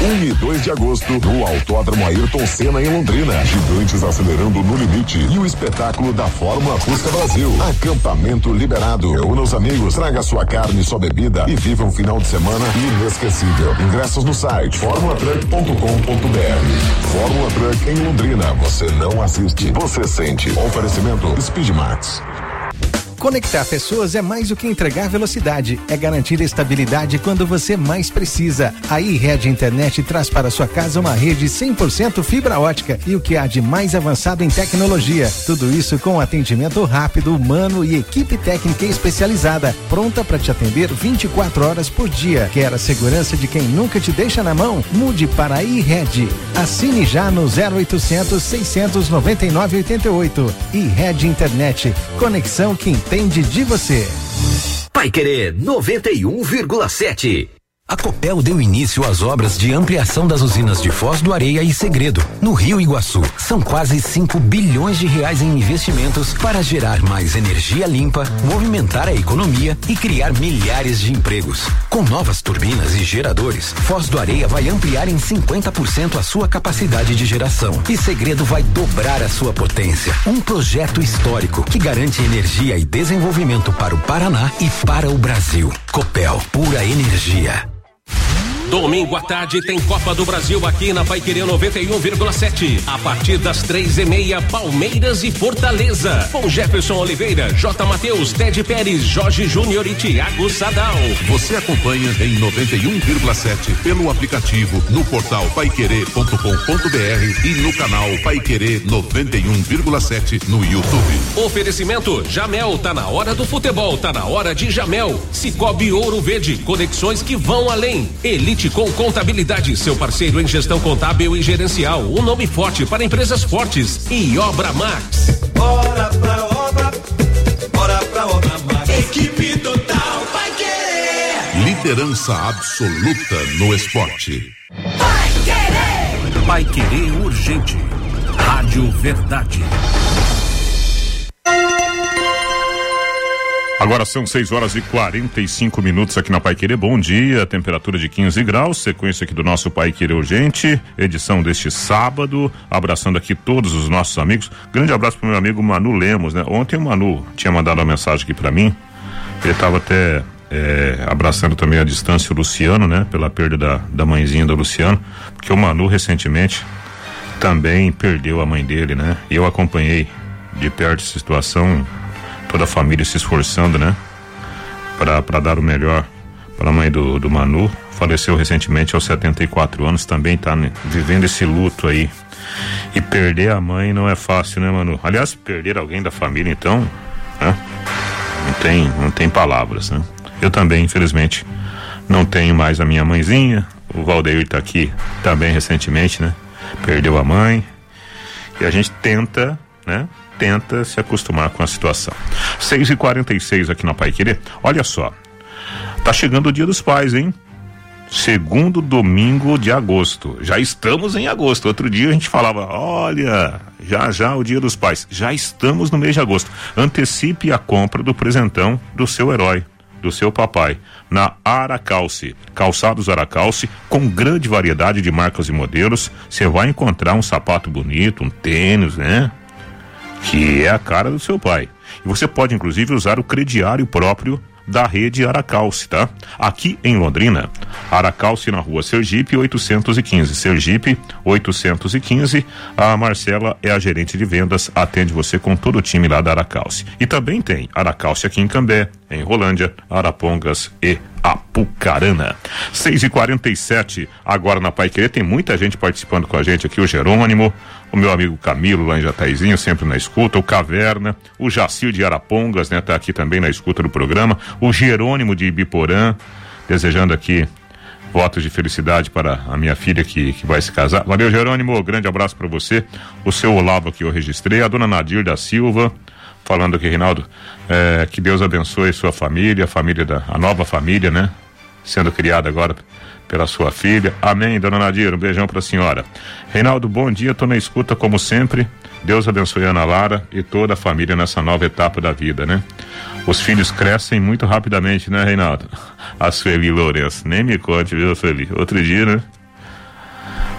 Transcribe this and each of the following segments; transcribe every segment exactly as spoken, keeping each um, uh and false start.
um e dois de agosto, no Autódromo Ayrton Senna em Londrina. Gigantes acelerando no limite e o espetáculo da Fórmula Fusca Brasil. Acampamento liberado. Reúna os amigos, traga sua carne e sua bebida e viva um final de semana inesquecível. Ingressos no site formula truck ponto com ponto b r. Fórmula Truck em Londrina. Você não assiste, você sente. Oferecimento Speedmax. Conectar pessoas é mais do que entregar velocidade, é garantir estabilidade quando você mais precisa. A iRede Internet traz para sua casa uma rede cem por cento fibra ótica e o que há de mais avançado em tecnologia. Tudo isso com atendimento rápido, humano e equipe técnica especializada, pronta para te atender vinte e quatro horas por dia. Quer a segurança de quem nunca te deixa na mão? Mude para a iRede. Assine já no zero oitocentos, seiscentos e noventa e nove, oitenta e oito. iRede Internet. Conexão que entende de você. Paiquerê noventa e um vírgula sete. A Copel deu início às obras de ampliação das usinas de Foz do Areia e Segredo, no Rio Iguaçu. São quase cinco bilhões de reais em investimentos para gerar mais energia limpa, movimentar a economia e criar milhares de empregos. Com novas turbinas e geradores, Foz do Areia vai ampliar em cinquenta por cento a sua capacidade de geração e Segredo vai dobrar a sua potência. Um projeto histórico que garante energia e desenvolvimento para o Paraná e para o Brasil. Copel, pura energia. Domingo à tarde tem Copa do Brasil aqui na Paiquerê noventa e um vírgula sete. A partir das três e meia, Palmeiras e Fortaleza. Com Jefferson Oliveira, J. Matheus, Ted Pérez, Jorge Júnior e Thiago Sadal. Você acompanha em noventa e um vírgula sete pelo aplicativo, no portal paiquerê ponto com ponto b r e no canal Paiquerê noventa e um vírgula sete no YouTube. Oferecimento Jamel, tá na hora do futebol, tá na hora de Jamel. Cicobi Ouro Verde, conexões que vão além. Elite com Contabilidade, seu parceiro em gestão contábil e gerencial, um nome forte para empresas fortes. E Obra Max. Bora pra obra, bora pra Obra Max. Equipe total vai querer. Liderança absoluta no esporte. Vai querer. Vai querer urgente. Rádio Verdade. Agora são seis horas e quarenta e cinco minutos aqui na Paiquerê. Bom dia, temperatura de quinze graus, sequência aqui do nosso Paiquerê Urgente, edição deste sábado, abraçando aqui todos os nossos amigos. Grande abraço pro meu amigo Manu Lemos, né? Ontem o Manu tinha mandado uma mensagem aqui para mim, ele estava até é, abraçando também à distância o Luciano, né? Pela perda da, da mãezinha do Luciano, porque o Manu recentemente também perdeu a mãe dele, né? E eu acompanhei de perto essa situação, toda a família se esforçando, né? Para para dar o melhor para a mãe do, do Manu. Faleceu recentemente aos setenta e quatro anos, também tá, né, vivendo esse luto aí. E perder a mãe não é fácil, né, Manu? Aliás, perder alguém da família, então, né? Não tem, não tem palavras, né? Eu também, infelizmente, não tenho mais a minha mãezinha. O Valdeir tá aqui também recentemente, né? Perdeu a mãe. E a gente tenta, né? Tenta se acostumar com a situação. seis e quarenta e seis aqui na Paiquerê. Olha só, tá chegando o Dia dos Pais, hein? Segundo domingo de agosto. Já estamos em agosto. Outro dia a gente falava, olha, já já o Dia dos Pais. Já estamos no mês de agosto. Antecipe a compra do presentão do seu herói, do seu papai, na Aracalce. Calçados Aracalce, com grande variedade de marcas e modelos. Você vai encontrar um sapato bonito, um tênis, né? Que é a cara do seu pai. E você pode inclusive usar o crediário próprio da rede Aracalce, tá? Aqui em Londrina, Aracalce na rua Sergipe oitocentos e quinze, Sergipe oitocentos e quinze. A Marcela é a gerente de vendas, atende você com todo o time lá da Aracalce. E também tem Aracalce aqui em Cambé, em Rolândia, Arapongas e Apucarana. seis e quarenta e sete, agora na Paiquerê tem muita gente participando com a gente aqui, o Jerônimo, o meu amigo Camilo lá em Jataizinho, sempre na escuta, o Caverna, o Jacir de Arapongas, né, tá aqui também na escuta do programa, o Jerônimo de Ibiporã, desejando aqui votos de felicidade para a minha filha que, que vai se casar. Valeu, Jerônimo, grande abraço para você. O seu Olavo que eu registrei, a dona Nadir da Silva, falando aqui, Reinaldo, é, que Deus abençoe sua família, a família da, a nova família, né? Sendo criada agora pela sua filha. Amém, dona Nadir, um beijão pra senhora. Reinaldo, bom dia, tô na escuta como sempre. Deus abençoe a Ana Lara e toda a família nessa nova etapa da vida, né? Os filhos crescem muito rapidamente, né, Reinaldo? A Sueli Lourenço, nem me conte, viu, Sueli? Outro dia, né?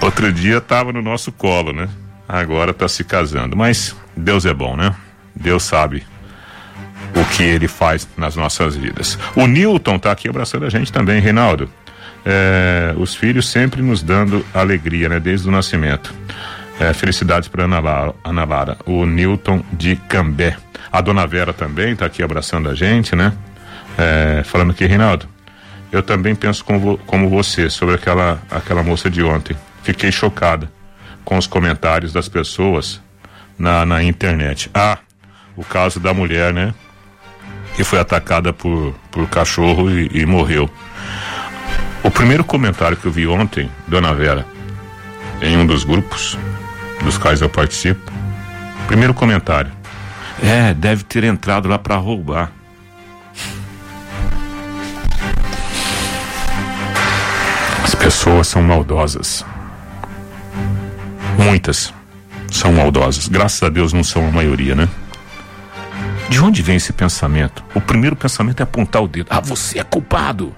Outro dia tava no nosso colo, né? Agora tá se casando. Mas Deus é bom, né? Deus sabe o que ele faz nas nossas vidas. O Newton tá aqui abraçando a gente também, Reinaldo. É, os filhos sempre nos dando alegria, né? Desde o nascimento. É, felicidades para Ana Lara, Ana Lara, o Newton de Cambé. A dona Vera também tá aqui abraçando a gente, né? É, falando aqui, Reinaldo, eu também penso como, como você sobre aquela, aquela moça de ontem. Fiquei chocada com os comentários das pessoas na, na internet. Ah, o caso da mulher, né? Que foi atacada por, por cachorro e, e morreu. O primeiro comentário que eu vi ontem, dona Vera, em um dos grupos dos quais eu participo, primeiro comentário: é, deve ter entrado lá para roubar. As pessoas são maldosas. Muitas são maldosas. Graças a Deus não são a maioria, né? De onde vem esse pensamento? O primeiro pensamento é apontar o dedo. Ah, você é culpado.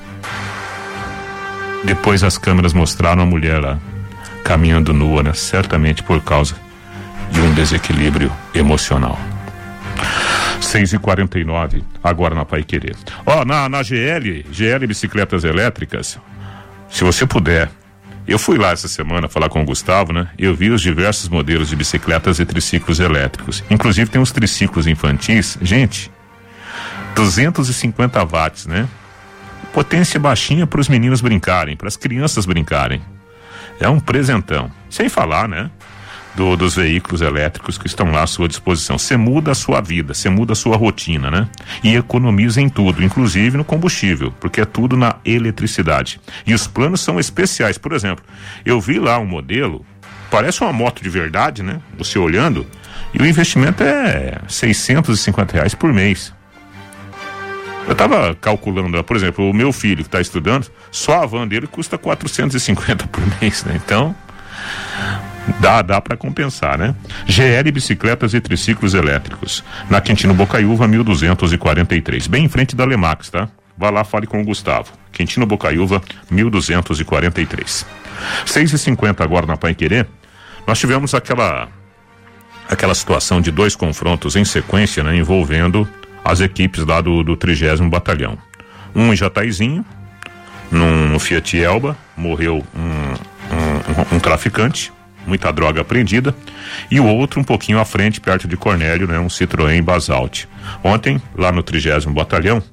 Depois as câmeras mostraram a mulher lá, caminhando nua, né? Certamente por causa de um desequilíbrio emocional. seis e quarenta e nove, agora na Paiquerê. Ó, na, na G L, G L Bicicletas Elétricas, se você puder, eu fui lá essa semana falar com o Gustavo, né? Eu vi os diversos modelos de bicicletas e triciclos elétricos. Inclusive tem uns triciclos infantis, gente, duzentos e cinquenta watts, né? Potência baixinha para os meninos brincarem, para as crianças brincarem. É um presentão. Sem falar, né? Do, dos veículos elétricos que estão lá à sua disposição. Você muda a sua vida, você muda a sua rotina, né? E economiza em tudo, inclusive no combustível, porque é tudo na eletricidade. E os planos são especiais. Por exemplo, eu vi lá um modelo, parece uma moto de verdade, né? Você olhando, e o investimento é seiscentos e cinquenta reais por mês. Eu tava calculando, por exemplo, o meu filho que está estudando, só a van dele custa quatrocentos e cinquenta por mês, né? Então, dá, dá para compensar, né? G L Bicicletas e Triciclos Elétricos, na Quintino Bocaiúva, mil duzentos e quarenta e três, bem em frente da Lemax, tá? Vá lá, fale com o Gustavo. Quintino Bocaiúva, mil duzentos e quarenta e três. seis e cinquenta agora na Paiquerê. Nós tivemos aquela aquela situação de dois confrontos em sequência, né, envolvendo as equipes lá do, do trigésimo Batalhão. Um em Jataizinho, num, no Fiat Elba, morreu um, um, um, um traficante, muita droga apreendida, e o outro um pouquinho à frente, perto de Cornélio, né, um Citroën Basalt. Ontem, lá no trigésimo Batalhão,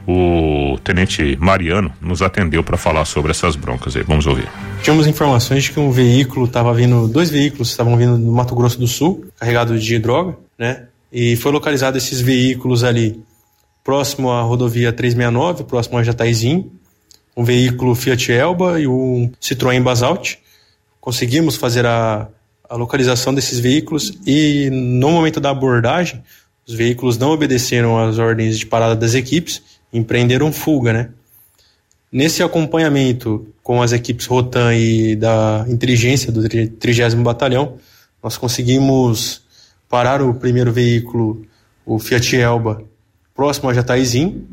o tenente Mariano nos atendeu para falar sobre essas broncas aí. Vamos ouvir. Tínhamos informações de que um veículo estava vindo, dois veículos estavam vindo do Mato Grosso do Sul, carregados de droga, né? E foi localizado esses veículos ali próximo à rodovia trezentos e sessenta e nove, próximo a Jataizinho, um veículo Fiat Elba e um Citroën Basalt. Conseguimos fazer a, a localização desses veículos e no momento da abordagem, os veículos não obedeceram às ordens de parada das equipes e empreenderam fuga, né? Nesse acompanhamento com as equipes Rotan e da inteligência do trigésimo Batalhão, nós conseguimos parar o primeiro veículo, o Fiat Elba, próximo a Jataizinho.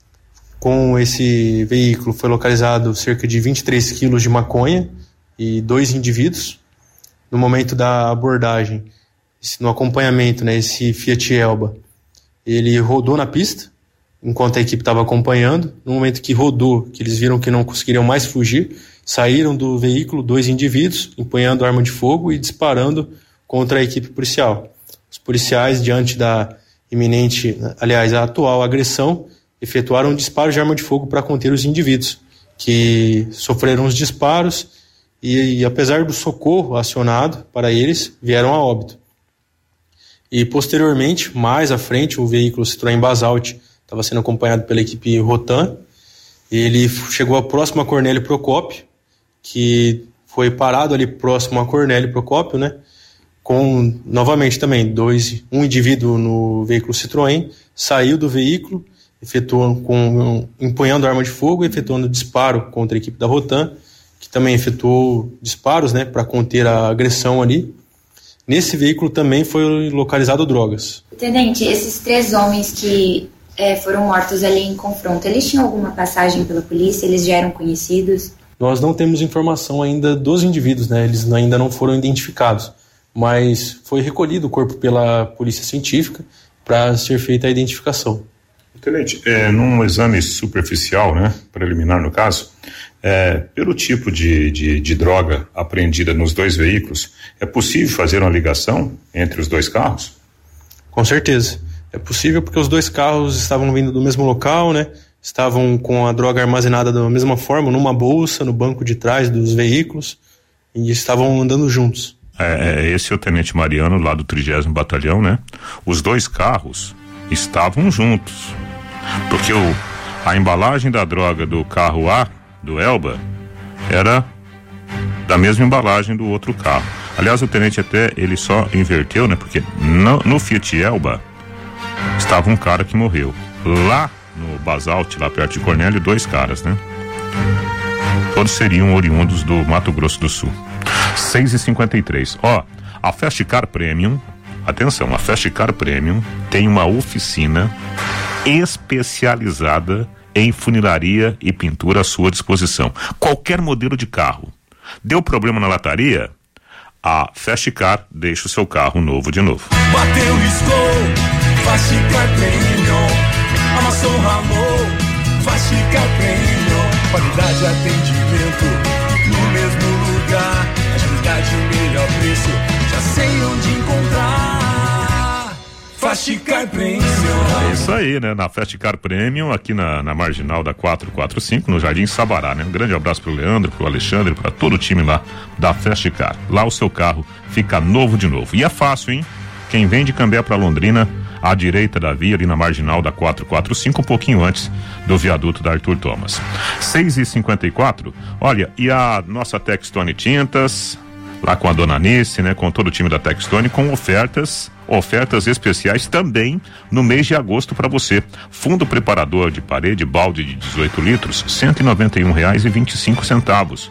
Com esse veículo foi localizado cerca de vinte e três quilos de maconha e dois indivíduos. No momento da abordagem, no acompanhamento, né, esse Fiat Elba, ele rodou na pista, enquanto a equipe estava acompanhando. No momento que rodou, que eles viram que não conseguiriam mais fugir, saíram do veículo dois indivíduos, empunhando arma de fogo e disparando contra a equipe policial. Os policiais, diante da iminente, aliás, a atual agressão, efetuaram um disparo de arma de fogo para conter os indivíduos, que sofreram os disparos e, e, apesar do socorro acionado para eles, vieram a óbito. E, posteriormente, mais à frente, o veículo Citroën Basalt estava sendo acompanhado pela equipe Rotan. Ele chegou a próximo a Cornélio Procópio, que foi parado ali próximo a Cornélio Procópio, né? Com, novamente também, dois, um indivíduo no veículo Citroën, saiu do veículo, efetuando, com, empunhando arma de fogo, efetuando disparo contra a equipe da Rotan, que também efetuou disparos, né, para conter a agressão ali. Nesse veículo também foi localizado drogas. Tenente, esses três homens que é, foram mortos ali em confronto, eles tinham alguma passagem pela polícia? Eles já eram conhecidos? Nós não temos informação ainda dos indivíduos, né? Eles ainda não foram identificados, mas foi recolhido o corpo pela polícia científica para ser feita a identificação. Tenente, é, num exame superficial, né, preliminar no caso, é, pelo tipo de, de, de droga apreendida nos dois veículos, é possível fazer uma ligação entre os dois carros? Com certeza. É possível porque os dois carros estavam vindo do mesmo local, né? Estavam com a droga armazenada da mesma forma, numa bolsa, no banco de trás dos veículos, e estavam andando juntos. É, esse é o Tenente Mariano, lá do trigésimo Batalhão, né? Os dois carros estavam juntos, porque o, a embalagem da droga do carro A, do Elba, era da mesma embalagem do outro carro. Aliás, o Tenente até, ele só inverteu, né? Porque no, no Fiat Elba estava um cara que morreu. Lá no Basalt, lá perto de Cornélio, dois caras, né? Todos seriam oriundos do Mato Grosso do Sul. seis e cinquenta e três. Ó, a Fastcar Premium, atenção, a Fastcar Premium tem uma oficina especializada em funilaria e pintura à sua disposição. Qualquer modelo de carro. Deu problema na lataria? A Fastcar deixa o seu carro novo de novo. Bateu, riscou, Fastcar Premium. Amassou, ralou, Fastcar Premium. Qualidade e atendimento no mesmo lugar. Agilidade e melhor preço, já sei onde encontrar. Fastcar Premium. É isso aí, né? Na Fastcar Premium, aqui na, na marginal da quatrocentos e quarenta e cinco, no Jardim Sabará, né? Um grande abraço pro Leandro, pro Alexandre, para todo o time lá da Fastcar. Lá o seu carro fica novo de novo. E é fácil, hein? Quem vem de Cambé para Londrina, à direita da via, ali na marginal da quatrocentos e quarenta e cinco, um pouquinho antes do viaduto da Arthur Thomas. seis e cinquenta e quatro. Olha, e a nossa Textone Tintas, lá com a dona Nice, né, com todo o time da Textone, com ofertas, ofertas especiais também no mês de agosto para você. Fundo preparador de parede, balde de dezoito litros, cento e noventa e um reais e vinte e cinco centavos.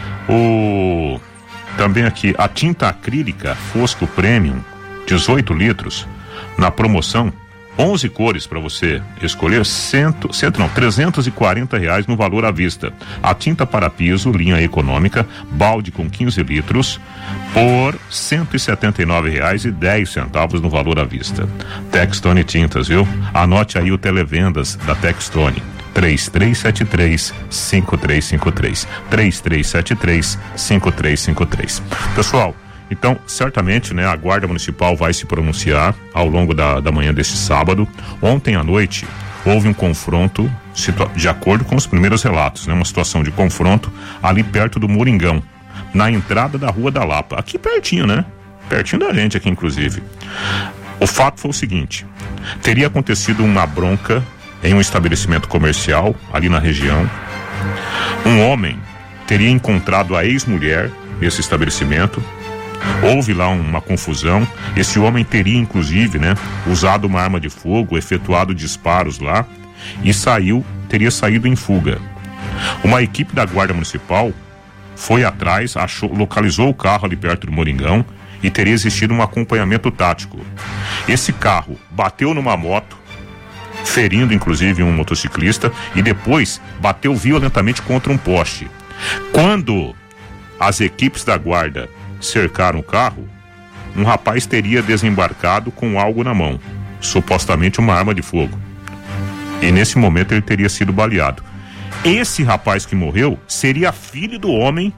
O também aqui a tinta acrílica Fosco Premium, dezoito litros, na promoção, onze cores para você escolher, cento, cento não, trezentos e quarenta reais no valor à vista. A tinta para piso, linha econômica, balde com quinze litros, por cento e setenta e nove reais e dez centavos no valor à vista. Textone Tintas, viu? Anote aí o televendas da Textone. três três sete três, cinco três cinco três. três três sete três, cinco três cinco três. Pessoal, então, certamente, né, a Guarda Municipal vai se pronunciar ao longo da, da manhã deste sábado. Ontem à noite, houve um confronto, de acordo com os primeiros relatos, né, uma situação de confronto ali perto do Moringão, na entrada da Rua da Lapa, aqui pertinho, né? Pertinho da gente aqui, inclusive. O fato foi o seguinte: teria acontecido uma bronca em um estabelecimento comercial, ali na região. Um homem teria encontrado a ex-mulher nesse estabelecimento. Houve lá uma confusão. Esse homem teria, inclusive, né, usado uma arma de fogo, efetuado disparos lá e saiu, teria saído em fuga. Uma equipe da Guarda Municipal foi atrás, achou, localizou o carro ali perto do Moringão e teria existido um acompanhamento tático. Esse carro bateu numa moto, ferindo inclusive um motociclista, e depois bateu violentamente contra um poste. Quando as equipes da guarda cercaram o carro, um rapaz teria desembarcado com algo na mão, supostamente uma arma de fogo, e nesse momento ele teria sido baleado. Esse rapaz que morreu seria filho do homem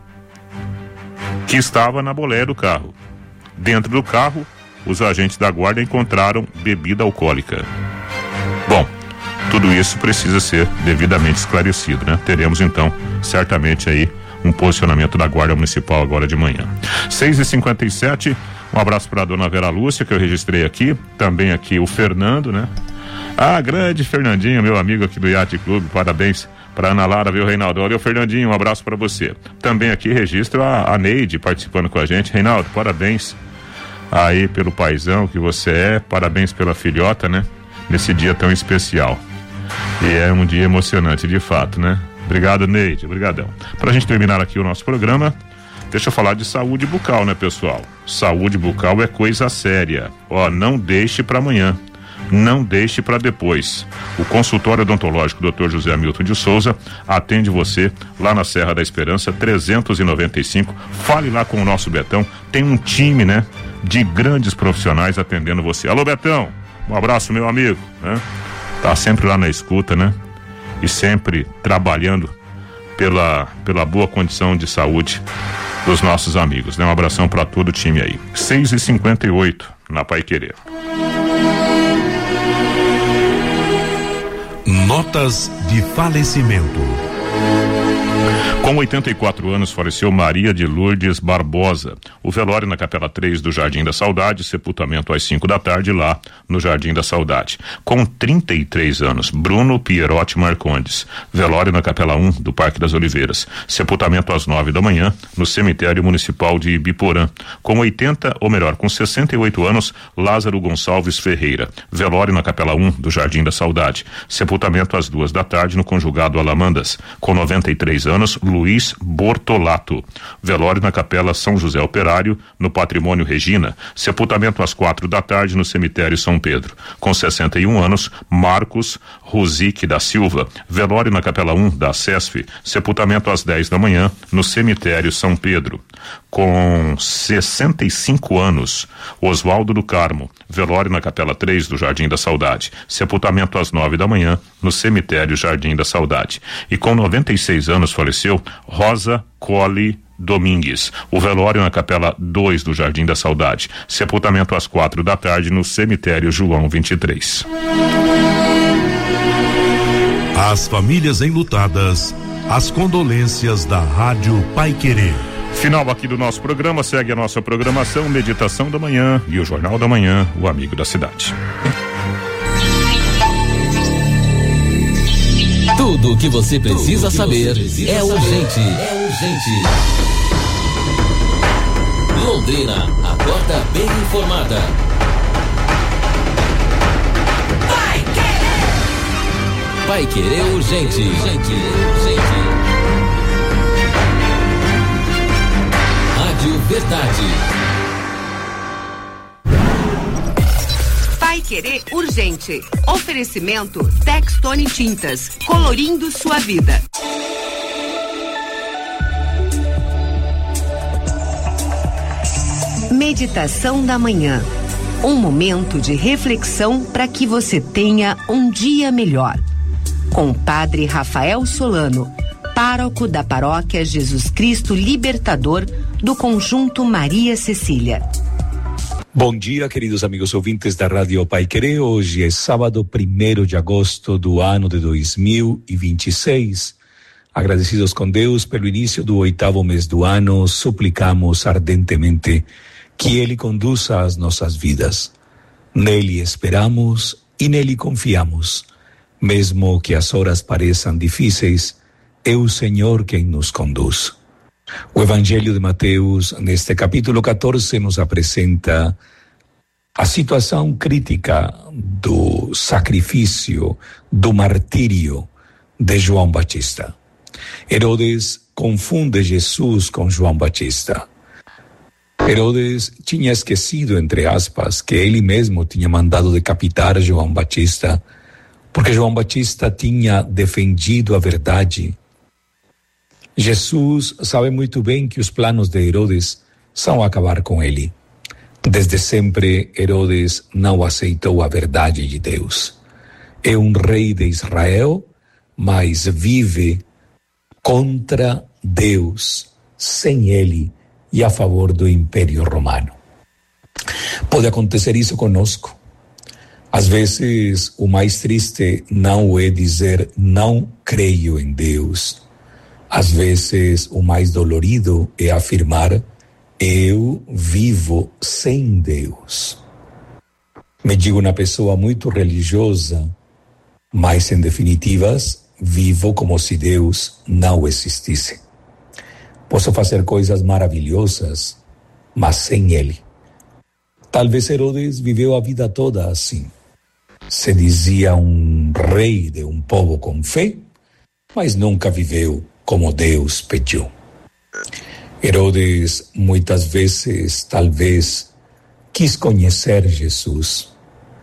que estava na boleia do carro. Dentro do carro, os agentes da guarda encontraram bebida alcoólica. Bom, tudo isso precisa ser devidamente esclarecido, né? Teremos então, certamente aí, um posicionamento da Guarda Municipal agora de manhã. seis e cinquenta e sete, um abraço para a dona Vera Lúcia, que eu registrei aqui, também aqui o Fernando, né? Ah, grande Fernandinho, meu amigo aqui do Yacht Clube, parabéns para Ana Lara, viu, Reinaldo? Olha, o Fernandinho, um abraço para você. Também aqui registro a, a Neide participando com a gente. Reinaldo, parabéns aí pelo paizão que você é, parabéns pela filhota, né? Nesse dia tão especial. E é um dia emocionante, de fato, né? Obrigado, Neide, obrigadão. Pra gente terminar aqui o nosso programa, deixa eu falar de saúde bucal, né, pessoal? Saúde bucal é coisa séria. Ó, não deixe pra amanhã. Não deixe para depois. O consultório odontológico doutor José Hamilton de Souza atende você lá na Serra da Esperança trezentos e noventa e cinco. Fale lá com o nosso Betão. Tem um time, né, de grandes profissionais atendendo você. Alô, Betão, um abraço, meu amigo, né? Tá sempre lá na escuta, né? E sempre trabalhando pela, pela boa condição de saúde dos nossos amigos, né? Um abração para todo o time aí. seis e cinquenta e oito na Paiquerê. Notas de falecimento. Com oitenta e quatro anos, faleceu Maria de Lourdes Barbosa. O velório na Capela três do Jardim da Saudade, sepultamento às cinco da tarde lá no Jardim da Saudade. Com trinta e três anos, Bruno Pierotti Marcondes. Velório na Capela um do Parque das Oliveiras. Sepultamento às nove da manhã no Cemitério Municipal de Ibiporã. Com oitenta, ou melhor, com sessenta e oito anos, Lázaro Gonçalves Ferreira. Velório na Capela um do Jardim da Saudade. Sepultamento às duas da tarde no Conjugado Alamandas. Com noventa e três anos, Luiz Bortolato. Velório na Capela São José Operário, no Patrimônio Regina. Sepultamento às quatro da tarde no Cemitério São Pedro. Com sessenta e um anos, Marcos Rosique da Silva. Velório na Capela um da SESF. Sepultamento às dez da manhã no Cemitério São Pedro. Com sessenta e cinco anos, Oswaldo do Carmo. Velório na Capela três do Jardim da Saudade. Sepultamento às nove da manhã no Cemitério Jardim da Saudade. E com noventa e seis anos faleceu Rosa Colli Domingues. O velório na Capela dois do Jardim da Saudade. Sepultamento às quatro da tarde no Cemitério João vinte e três. As famílias enlutadas, as condolências da Rádio Paiquerê. Final aqui do nosso programa, segue a nossa programação, Meditação da Manhã e o Jornal da Manhã, o Amigo da Cidade. Tudo o que você precisa Tudo saber você precisa é urgente. É urgente. Londrina, acorda bem informada. Vai querer. Vai querer urgente. Urgente. Urgente. Rádio Verdade. Vai querer urgente. Oferecimento Textone Tintas, colorindo sua vida. Meditação da manhã. Um momento de reflexão para que você tenha um dia melhor. Com o Padre Rafael Solano, pároco da Paróquia Jesus Cristo Libertador do Conjunto Maria Cecília. Bom dia, queridos amigos ouvintes da Rádio Paiquerê. Hoje é sábado, primeiro de agosto do ano de dois mil e vinte e seis. Agradecidos com Deus pelo início do oitavo mês do ano, suplicamos ardentemente que Ele conduza as nossas vidas. Nele esperamos e nele confiamos. Mesmo que as horas pareçam difíceis, é o Senhor quem nos conduz. O Evangelho de Mateus, neste capítulo quatorze, nos apresenta a situação crítica do sacrifício, do martírio de João Batista. Herodes confunde Jesus com João Batista. Herodes tinha esquecido, entre aspas, que ele mesmo tinha mandado decapitar João Batista, porque João Batista tinha defendido a verdade. Jesus sabe muito bem que os planos de Herodes são acabar com ele. Desde sempre, Herodes não aceitou a verdade de Deus. É um rei de Israel, mas vive contra Deus, sem ele e a favor do Império Romano. Pode acontecer isso conosco. Às vezes, o mais triste não é dizer não creio em Deus. Às vezes, o mais dolorido é afirmar eu vivo sem Deus. Me digo uma pessoa muito religiosa, mas em definitivas, vivo como se Deus não existisse. Posso fazer coisas maravilhosas, mas sem Ele. Talvez Herodes viveu a vida toda assim. Se dizia um rei de um povo com fé, mas nunca viveu como Deus pediu. Herodes muitas vezes, talvez, quis conhecer Jesus.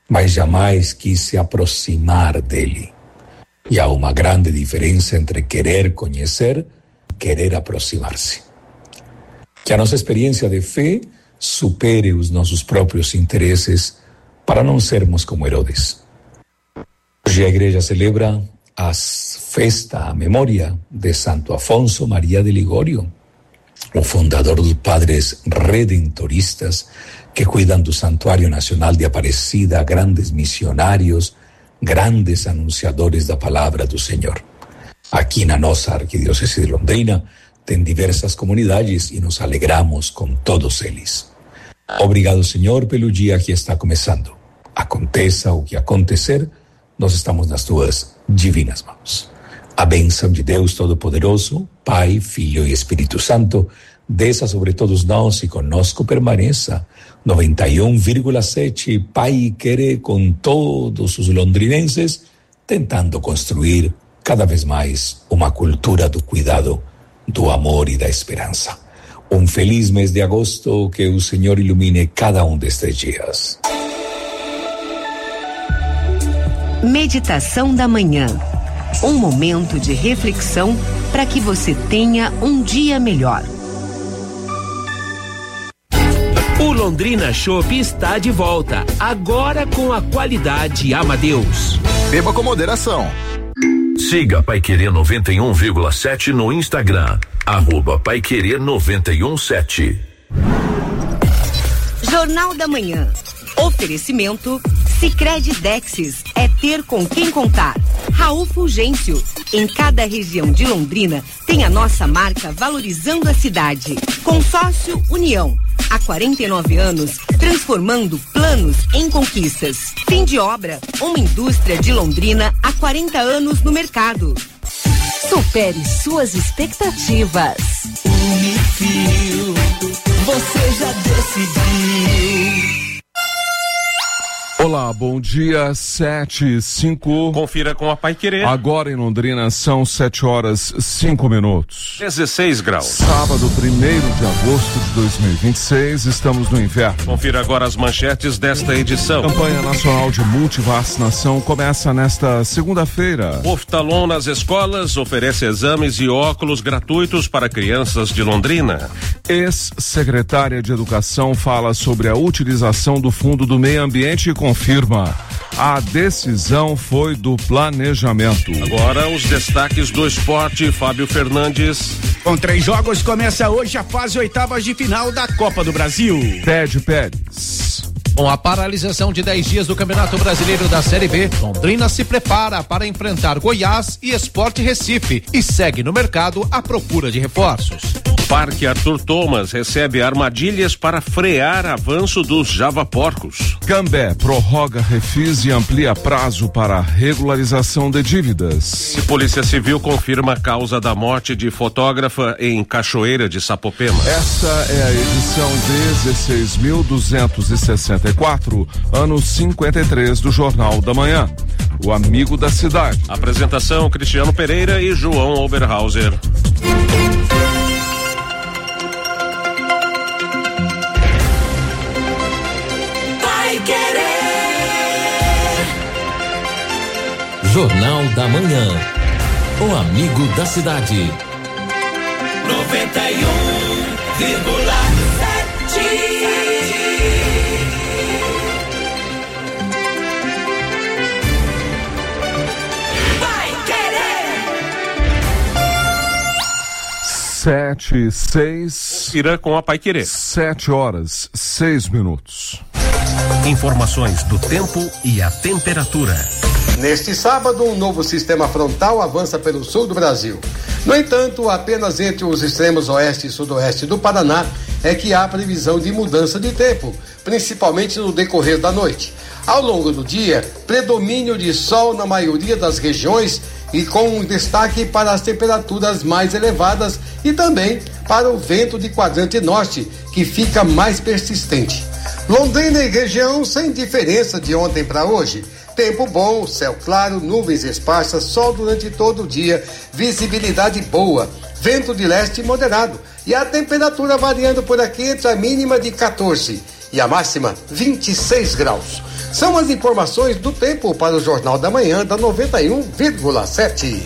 mas jamais quis se aproximar dele. E há uma grande diferença entre querer conhecer e querer aproximar-se. Que a nossa experiência de fé supere os nossos próprios interesses para não sermos como Herodes. Hoje a igreja celebra a festa, a memória de Santo Afonso Maria de Ligório, o fundador dos padres redentoristas que cuidam do Santuário Nacional de Aparecida, grandes missionários, grandes anunciadores da palavra do Senhor. Aqui na nossa Arquidiocese de Londrina tem diversas comunidades e nos alegramos com todos eles. Obrigado, Senhor, pelo dia que está começando. Aconteça o que acontecer, nós estamos nas tuas divinas mãos. A bênção de Deus Todo-Poderoso, Pai, Filho e Espírito Santo, desça sobre todos nós e conosco permaneça. noventa e um vírgula sete Pai Querer com todos os londrinenses, tentando construir cada vez mais uma cultura do cuidado, do amor e da esperança. Um feliz mês de agosto, que o Senhor ilumine cada um destes dias. Meditação da manhã. Um momento de reflexão para que você tenha um dia melhor. O Londrina Chopp está de volta, agora com a qualidade Amadeus. Beba com moderação. Siga Paiquerê noventa e um vírgula sete no Instagram, arroba Paiquerê noventa e um sete. Jornal da Manhã. Oferecimento Sicredi Dexis, é ter com quem contar. Raul Fulgêncio, em cada região de Londrina tem a nossa marca valorizando a cidade. Consórcio União, há quarenta e nove anos transformando planos em conquistas. Fim de obra, uma indústria de Londrina há quarenta anos no mercado. Supere suas expectativas. Unifil, você já decidiu. Olá, bom dia, sete e cinco. Confira com a Paiquerê. Agora em Londrina são sete horas cinco minutos. dezesseis graus. Sábado, primeiro de agosto de dois mil e vinte e seis, estamos no inverno. Confira agora as manchetes desta edição. A campanha nacional de multivacinação começa nesta segunda-feira. Oftalon nas escolas oferece exames e óculos gratuitos para crianças de Londrina. Ex-secretária de Educação fala sobre a utilização do Fundo do Meio Ambiente e confirma: a decisão foi do planejamento. Agora os destaques do esporte, Fábio Fernandes. Com três jogos, começa hoje a fase oitavas de final da Copa do Brasil. Ted Pérez. Com a paralisação de dez dias do Campeonato Brasileiro da Série B, Londrina se prepara para enfrentar Goiás e Sport Recife e segue no mercado à procura de reforços. Parque Arthur Thomas recebe armadilhas para frear avanço dos javaporcos. Cambé prorroga refis e amplia prazo para regularização de dívidas. E Polícia Civil confirma a causa da morte de fotógrafa em Cachoeira de Sapopema. Esta é a edição dezesseis mil duzentos e sessenta e quatro, ano cinquenta e três do Jornal da Manhã. O amigo da cidade. Apresentação: Cristiano Pereira e João Oberhauser. Jornal da Manhã. O amigo da cidade. noventa e um vírgula sete. Vai querer. Sete e seis. Irã com a Paiquerê. Sete horas, seis minutos. Informações do tempo e a temperatura. Neste sábado, um novo sistema frontal avança pelo sul do Brasil. No entanto, apenas entre os extremos oeste e sudoeste do Paraná é que há previsão de mudança de tempo, principalmente no decorrer da noite. Ao longo do dia, predomínio de sol na maioria das regiões e com um destaque para as temperaturas mais elevadas e também para o vento de quadrante norte, que fica mais persistente. Londrina e região sem diferença de ontem para hoje. Tempo bom, céu claro, nuvens esparsas, sol durante todo o dia, visibilidade boa, vento de leste moderado e a temperatura variando por aqui entre a mínima de quatorze e a máxima vinte e seis graus. São as informações do tempo para o Jornal da Manhã da noventa e um vírgula sete.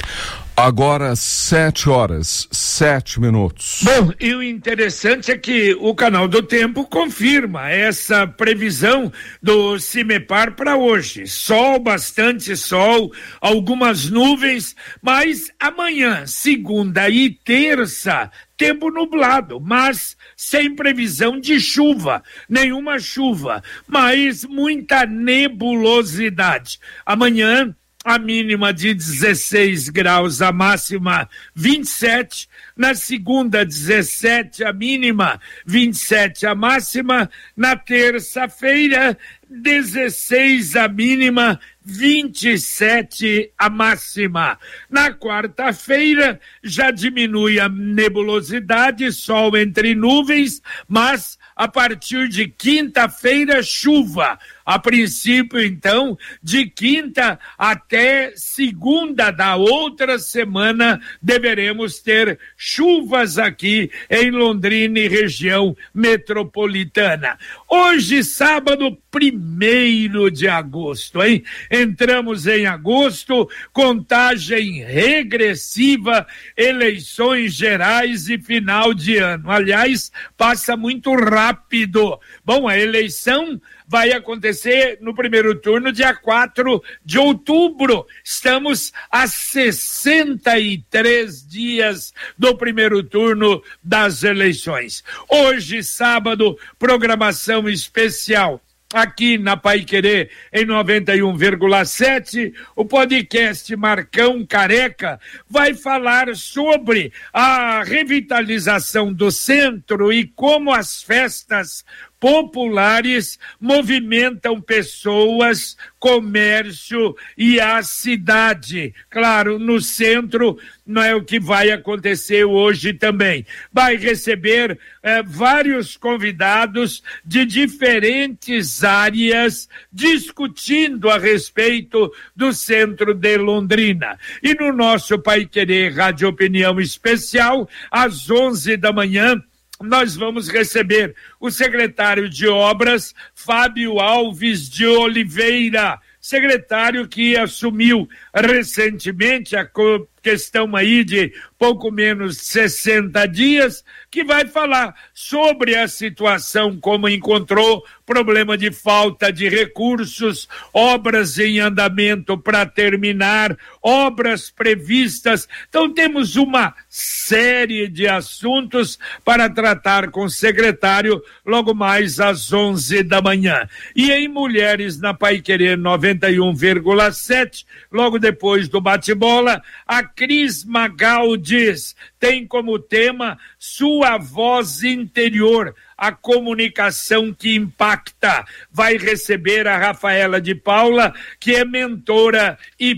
Agora sete horas, sete minutos. Bom, e o interessante é que o Canal do Tempo confirma essa previsão do CIMEPAR para hoje. Sol, bastante sol, algumas nuvens, mas amanhã, segunda e terça, tempo nublado, mas sem previsão de chuva, nenhuma chuva, mas muita nebulosidade. Amanhã, a mínima de dezesseis graus, a máxima vinte e sete. Na segunda, dezessete, a mínima, vinte e sete, a máxima. Na terça-feira, dezesseis, a mínima, vinte e sete, a máxima. Na quarta-feira, já diminui a nebulosidade, sol entre nuvens, mas a partir de quinta-feira, chuva. A princípio, então, de quinta até segunda da outra semana, deveremos ter chuvas aqui em Londrina e região metropolitana. Hoje, sábado, primeiro de agosto, hein? Entramos em agosto, contagem regressiva, eleições gerais e final de ano. Aliás, passa muito rápido. Bom, a eleição vai acontecer no primeiro turno, dia quatro de outubro. Estamos a sessenta e três dias do primeiro turno das eleições. Hoje, sábado, programação especial aqui na Paiquerê em noventa e um vírgula sete, o podcast Marcão Careca vai falar sobre a revitalização do centro e como as festas populares movimentam pessoas, comércio e a cidade. Claro, no centro não é o que vai acontecer hoje também. Vai receber eh, vários convidados de diferentes áreas discutindo a respeito do centro de Londrina. E no nosso Paiquerê Rádio Opinião Especial, às onze da manhã, nós vamos receber o secretário de Obras, Fábio Alves de Oliveira, secretário que assumiu recentemente a questão aí de pouco menos de sessenta dias, que vai falar sobre a situação, como encontrou, problema de falta de recursos, obras em andamento para terminar, obras previstas. Então temos uma série de assuntos para tratar com o secretário logo mais às onze da manhã. E em Mulheres na Paiquerê noventa e um vírgula sete, logo depois do bate-bola, a Cris Magaldes tem como tema Sua Voz Interior, a comunicação que impacta. Vai receber a Rafaela de Paula, que é mentora e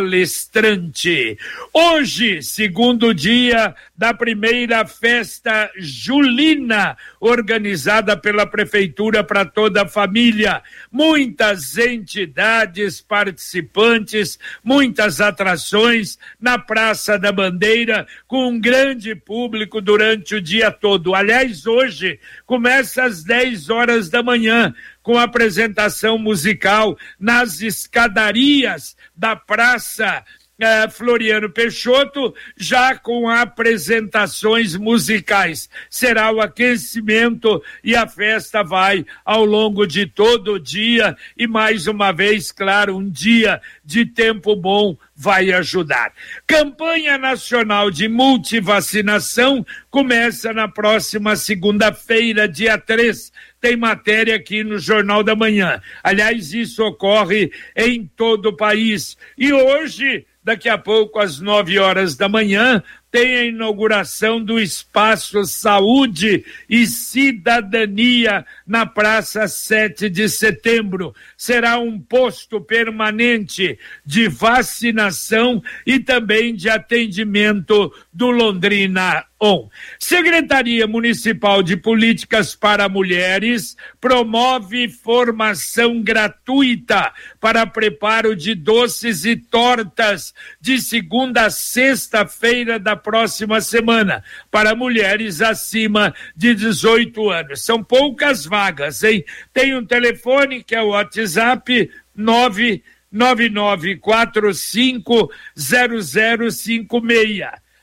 palestrante. Hoje, segundo dia da primeira festa julina, organizada pela Prefeitura para toda a família. Muitas entidades participantes, muitas atrações na Praça da Bandeira, com um grande público durante o dia todo. Aliás, hoje começa às dez horas da manhã, com apresentação musical nas escadarias da Praça Uh, Floriano Peixoto, já com apresentações musicais. Será o aquecimento e a festa vai ao longo de todo o dia e mais uma vez, claro, um dia de tempo bom vai ajudar. Campanha Nacional de Multivacinação começa na próxima segunda-feira, dia três. Tem matéria aqui no Jornal da Manhã. Aliás, isso ocorre em todo o país. E hoje, daqui a pouco, às nove horas da manhã, tem a inauguração do Espaço Saúde e Cidadania na Praça sete de Setembro. Será um posto permanente de vacinação e também de atendimento do Londrina um. Secretaria Municipal de Políticas para Mulheres promove formação gratuita para preparo de doces e tortas de segunda a sexta-feira da próxima semana para mulheres acima de dezoito anos. São poucas vagas, hein? Tem um telefone que é o WhatsApp nove nove nove quatro cinco zero zero cinco seis.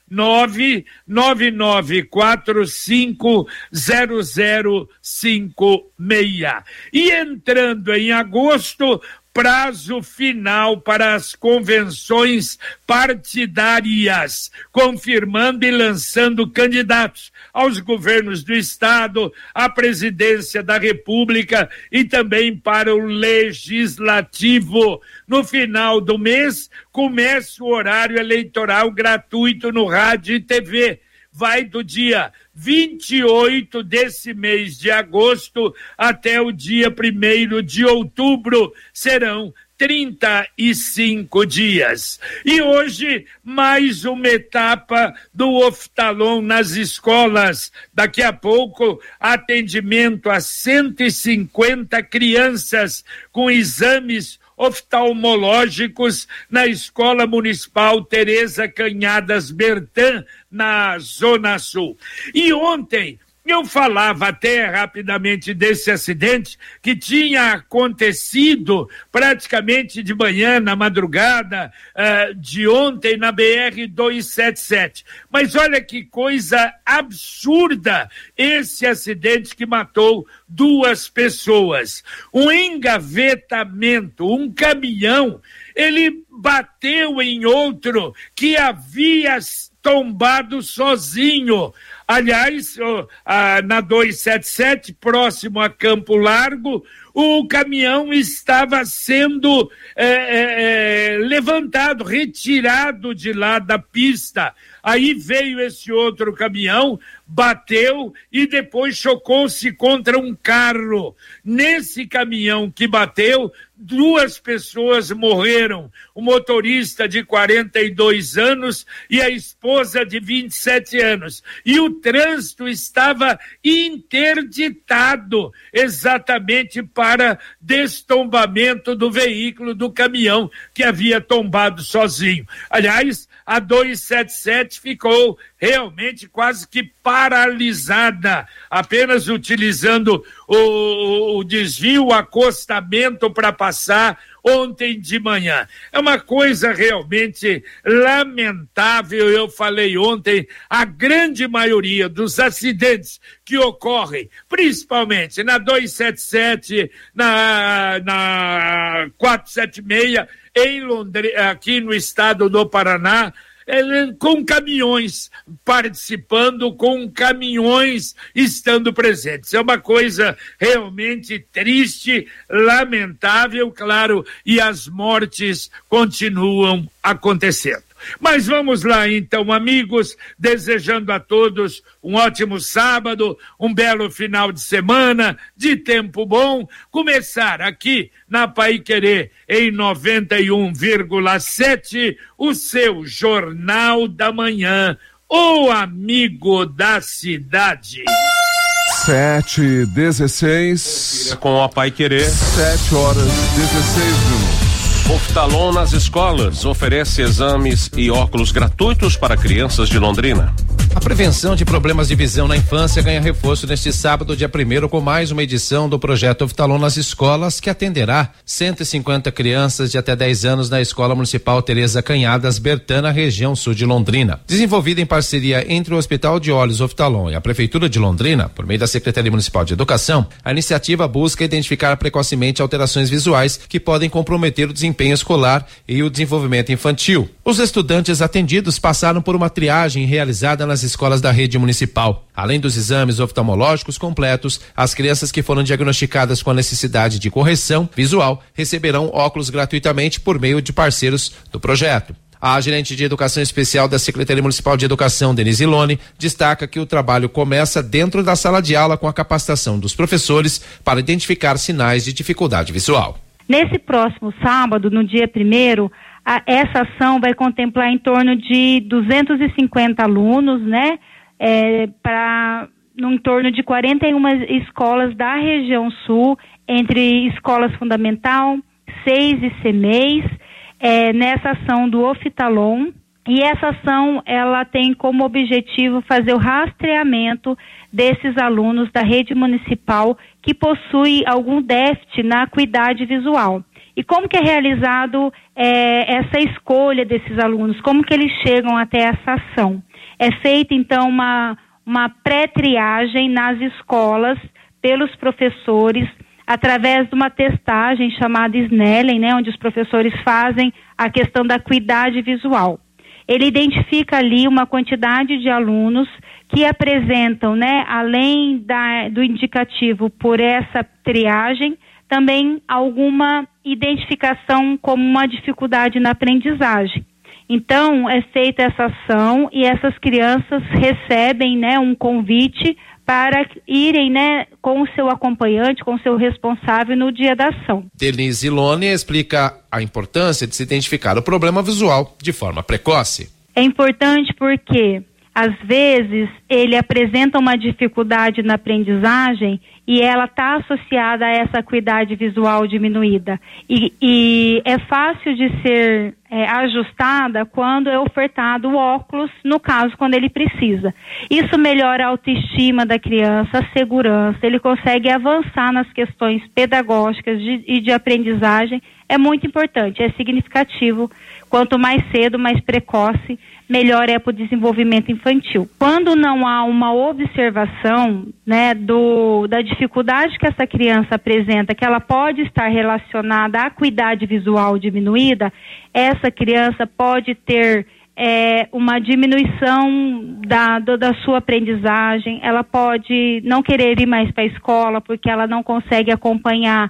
nove nove nove quatro cinco zero zero cinco seis. E entrando em agosto, prazo final para as convenções partidárias, confirmando e lançando candidatos aos governos do estado, à presidência da República e também para o legislativo. No final do mês, começa o horário eleitoral gratuito no rádio e T V. Vai do dia vinte e oito desse mês de agosto até o dia primeiro de outubro. Serão trinta e cinco dias. E hoje, mais uma etapa do Oftalon nas escolas. Daqui a pouco, atendimento a cento e cinquenta crianças com exames oftalmológicos na Escola Municipal Tereza Canhadas Bertan, na Zona Sul. E ontem eu falava até rapidamente desse acidente que tinha acontecido praticamente de manhã, na madrugada uh, de ontem, na B R duzentos e setenta e sete. Mas olha que coisa absurda esse acidente que matou duas pessoas. Um engavetamento, um caminhão, ele bateu em outro que havia tombado sozinho. Aliás, oh, ah, na duzentos e setenta e sete, próximo a Campo Largo, o caminhão estava sendo é, é, levantado, retirado de lá da pista. Aí veio esse outro caminhão, bateu e depois chocou-se contra um carro. Nesse caminhão que bateu, duas pessoas morreram, o motorista de quarenta e dois anos e a esposa de vinte e sete anos. E o trânsito estava interditado exatamente para destombamento do veículo, do caminhão que havia tombado sozinho. Aliás, a duzentos e setenta e sete ficou realmente quase que paralisada, apenas utilizando o, o desvio, o acostamento para passar ontem de manhã. É uma coisa realmente lamentável. Eu falei ontem, a grande maioria dos acidentes que ocorrem, principalmente na duzentos e setenta e sete, na, na quatrocentos e setenta e seis, em Londrina, aqui no estado do Paraná, com caminhões participando, com caminhões estando presentes. É uma coisa realmente triste, lamentável, claro, e as mortes continuam acontecendo. Mas vamos lá então, amigos, desejando a todos um ótimo sábado, um belo final de semana, de tempo bom. Começar aqui na Paiquerê em noventa e um vírgula sete, o seu Jornal da Manhã, o amigo da cidade. Sete e dezesseis. Com a Paiquerê. Sete horas e dezesseis minutos. Oftalon nas escolas oferece exames e óculos gratuitos para crianças de Londrina. A prevenção de problemas de visão na infância ganha reforço neste sábado, dia primeiro, com mais uma edição do projeto Oftalon nas escolas, que atenderá cento e cinquenta crianças de até dez anos na Escola Municipal Tereza Canhadas Bertan, na região sul de Londrina. Desenvolvida em parceria entre o Hospital de Olhos Oftalon e a Prefeitura de Londrina, por meio da Secretaria Municipal de Educação, a iniciativa busca identificar precocemente alterações visuais que podem comprometer o desempenho escolar e o desenvolvimento infantil. Os estudantes atendidos passaram por uma triagem realizada nas escolas da rede municipal. Além dos exames oftalmológicos completos, as crianças que foram diagnosticadas com a necessidade de correção visual receberão óculos gratuitamente por meio de parceiros do projeto. A gerente de Educação Especial da Secretaria Municipal de Educação, Denise Lone, destaca que o trabalho começa dentro da sala de aula com a capacitação dos professores para identificar sinais de dificuldade visual. Nesse próximo sábado, no dia primeiro, a, essa ação vai contemplar em torno de duzentos e cinquenta alunos, né? é, para no torno de quarenta e uma escolas da região sul, entre escolas fundamental, seis e C M E I S, é, nessa ação do Oftalon. E essa ação, ela tem como objetivo fazer o rastreamento desses alunos da rede municipal que possui algum déficit na acuidade visual. E como que é realizado é, essa escolha desses alunos? Como que eles chegam até essa ação? É feita, então, uma, uma pré-triagem nas escolas pelos professores, através de uma testagem chamada Snellen, né, onde os professores fazem a questão da acuidade visual. Ele identifica ali uma quantidade de alunos que apresentam, né, além da, do indicativo por essa triagem, também alguma identificação como uma dificuldade na aprendizagem. Então, é feita essa ação e essas crianças recebem, né, um convite para irem, né, com o seu acompanhante, com o seu responsável no dia da ação. Denise Ilone explica a importância de se identificar o problema visual de forma precoce. É importante porque, às vezes, ele apresenta uma dificuldade na aprendizagem e ela está associada a essa acuidade visual diminuída. E, e é fácil de ser é, ajustada quando é ofertado o óculos, no caso, quando ele precisa. Isso melhora a autoestima da criança, a segurança, ele consegue avançar nas questões pedagógicas de, e de aprendizagem. É muito importante, é significativo. Quanto mais cedo, mais precoce, melhor é para o desenvolvimento infantil. Quando não há uma observação, né, do, da dificuldade que essa criança apresenta, que ela pode estar relacionada à acuidade visual diminuída, essa criança pode ter é, uma diminuição da, do, da sua aprendizagem, ela pode não querer ir mais para a escola porque ela não consegue acompanhar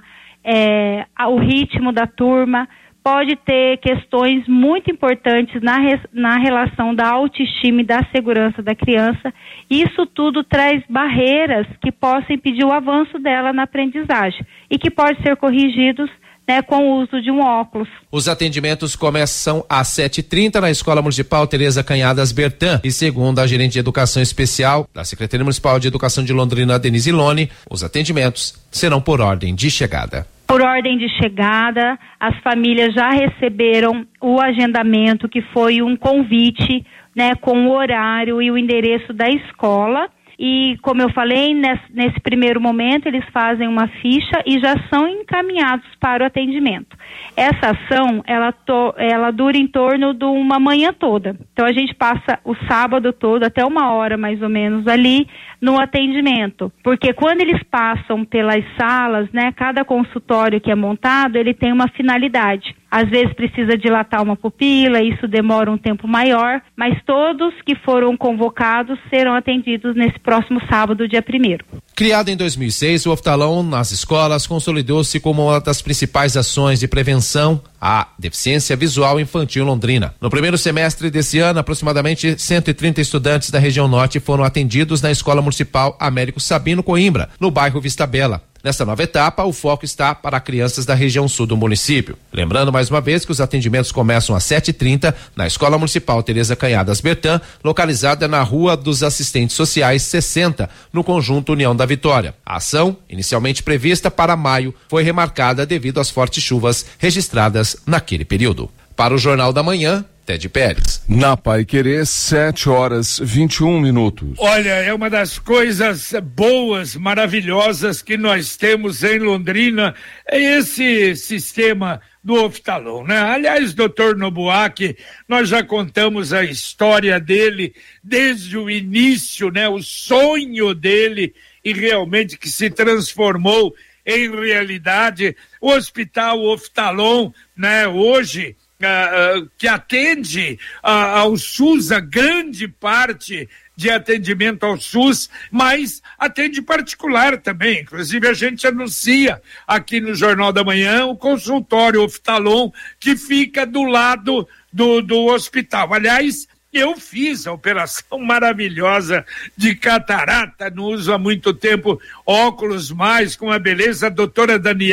é, o ritmo da turma. Pode ter questões muito importantes na, na relação da autoestima e da segurança da criança. Isso tudo traz barreiras que possam impedir o avanço dela na aprendizagem e que podem ser corrigidos, né, com o uso de um óculos. Os atendimentos começam às sete e trinta na Escola Municipal Tereza Canhadas Bertan e, segundo a gerente de Educação Especial da Secretaria Municipal de Educação de Londrina, Denise Ilone, os atendimentos serão por ordem de chegada. Por ordem de chegada, as famílias já receberam o agendamento, que foi um convite, né, com o horário e o endereço da escola. E, como eu falei, nesse, nesse primeiro momento, eles fazem uma ficha e já são encaminhados para o atendimento. Essa ação, ela, to, ela dura em torno de uma manhã toda. Então, a gente passa o sábado todo, até uma hora mais ou menos, ali no atendimento. Porque quando eles passam pelas salas, né, cada consultório que é montado, ele tem uma finalidade. Às vezes precisa dilatar uma pupila, isso demora um tempo maior, mas todos que foram convocados serão atendidos nesse próximo sábado, dia primeiro. Criado em dois mil e seis, o Oftalon nas escolas consolidou-se como uma das principais ações de prevenção à deficiência visual infantil em Londrina. No primeiro semestre desse ano, aproximadamente cento e trinta estudantes da região norte foram atendidos na Escola Municipal Américo Sabino Coimbra, no bairro Vista Bela. Nesta nova etapa, o foco está para crianças da região sul do município. Lembrando mais uma vez que os atendimentos começam às sete e trinta na Escola Municipal Tereza Canhadas Bertan, localizada na Rua dos Assistentes Sociais sessenta, no Conjunto União da Vitória. A ação, inicialmente prevista para maio, foi remarcada devido às fortes chuvas registradas naquele período. Para o Jornal da Manhã, Ted Pérez. Na Paiquerê, sete horas vinte e um minutos. Olha, é uma das coisas boas, maravilhosas que nós temos em Londrina, é esse sistema do Oftalon, né? Aliás, doutor Nobuaki, nós já contamos a história dele desde o início, né? O sonho dele e realmente que se transformou em realidade. O Hospital Oftalon, né? Hoje, Uh, uh, que atende uh, ao SUS, a grande parte de atendimento ao SUS, mas atende particular também. Inclusive, a gente anuncia aqui no Jornal da Manhã o consultório Oftalon, que fica do lado do, do hospital. Aliás, eu fiz a operação maravilhosa de catarata, não uso há muito tempo óculos mais, com a beleza. A doutora Daniela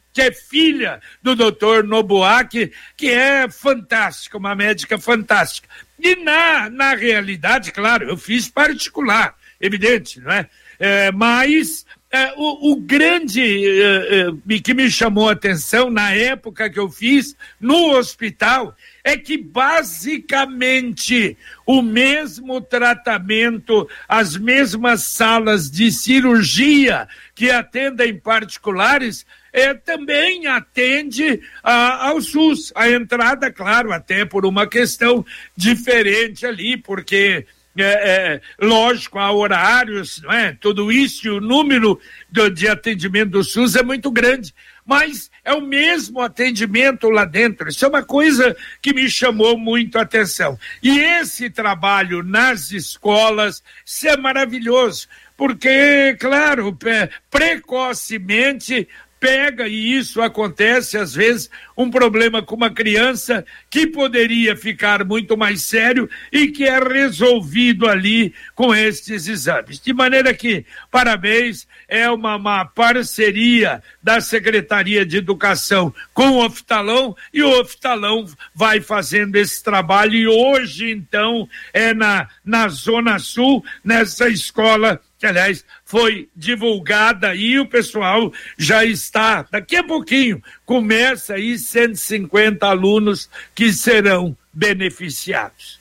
que é filha do doutor Nobuaki, que é fantástica, uma médica fantástica. E na, na realidade, claro, eu fiz particular, evidente, não é? é mas é, o, o grande é, é, que me chamou a atenção na época que eu fiz no hospital é que basicamente o mesmo tratamento, as mesmas salas de cirurgia que atendem particulares, é, também atende a, ao SUS. A entrada, claro, até por uma questão diferente ali, porque é, é, lógico, há horários, não é? Tudo isso, e o número do, de atendimento do SUS é muito grande, mas é o mesmo atendimento lá dentro. Isso é uma coisa que me chamou muito a atenção. E esse trabalho nas escolas, isso é maravilhoso, porque, claro, precocemente pega, e isso acontece às vezes, um problema com uma criança que poderia ficar muito mais sério e que é resolvido ali com estes exames. De maneira que, parabéns, é uma, uma parceria da Secretaria de Educação com o Oftalão, e o Oftalão vai fazendo esse trabalho, e hoje, então, é na, na Zona Sul, nessa escola que, aliás, foi divulgada, e o pessoal já está, daqui a pouquinho, começa aí cento e cinquenta alunos que serão beneficiados.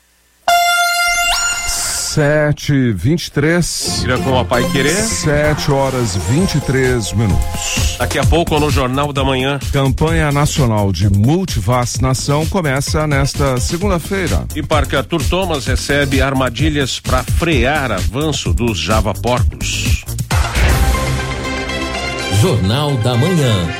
Sete e vinte e três. Tira com a Paiquerê. Sete horas vinte e três minutos. Daqui a pouco no Jornal da Manhã. Campanha Nacional de Multivacinação começa nesta segunda-feira. E Parque Arthur Thomas recebe armadilhas para frear avanço dos javaporcos. Jornal da Manhã.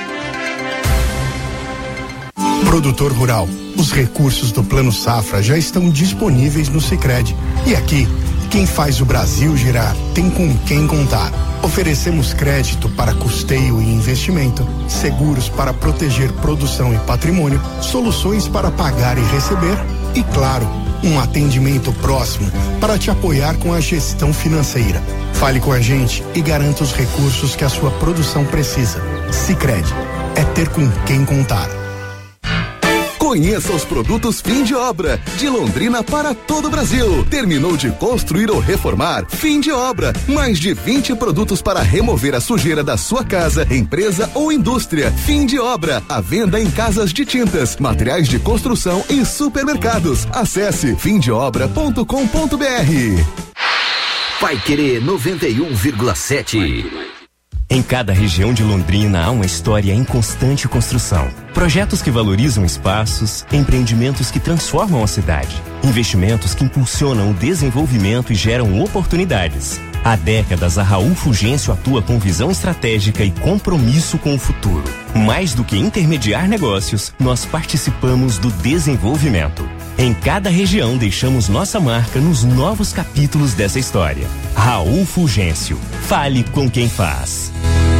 Produtor rural, os recursos do Plano Safra já estão disponíveis no Sicredi. E aqui, quem faz o Brasil girar tem com quem contar. Oferecemos crédito para custeio e investimento, seguros para proteger produção e patrimônio, soluções para pagar e receber e, claro, um atendimento próximo para te apoiar com a gestão financeira. Fale com a gente e garanta os recursos que a sua produção precisa. Sicredi, é ter com quem contar. Conheça os produtos fim de obra, de Londrina para todo o Brasil. Terminou de construir ou reformar? Fim de obra. Mais de vinte produtos para remover a sujeira da sua casa, empresa ou indústria. Fim de obra. A venda em casas de tintas, materiais de construção e supermercados. Acesse fim de obra ponto com ponto br. Paiquerê noventa e um vírgula sete. Em cada região de Londrina há uma história em constante construção. Projetos que valorizam espaços, empreendimentos que transformam a cidade, investimentos que impulsionam o desenvolvimento e geram oportunidades. Há décadas, a Raul Fulgêncio atua com visão estratégica e compromisso com o futuro. Mais do que intermediar negócios, nós participamos do desenvolvimento. Em cada região, deixamos nossa marca nos novos capítulos dessa história. Raul Fulgêncio. Fale com quem faz.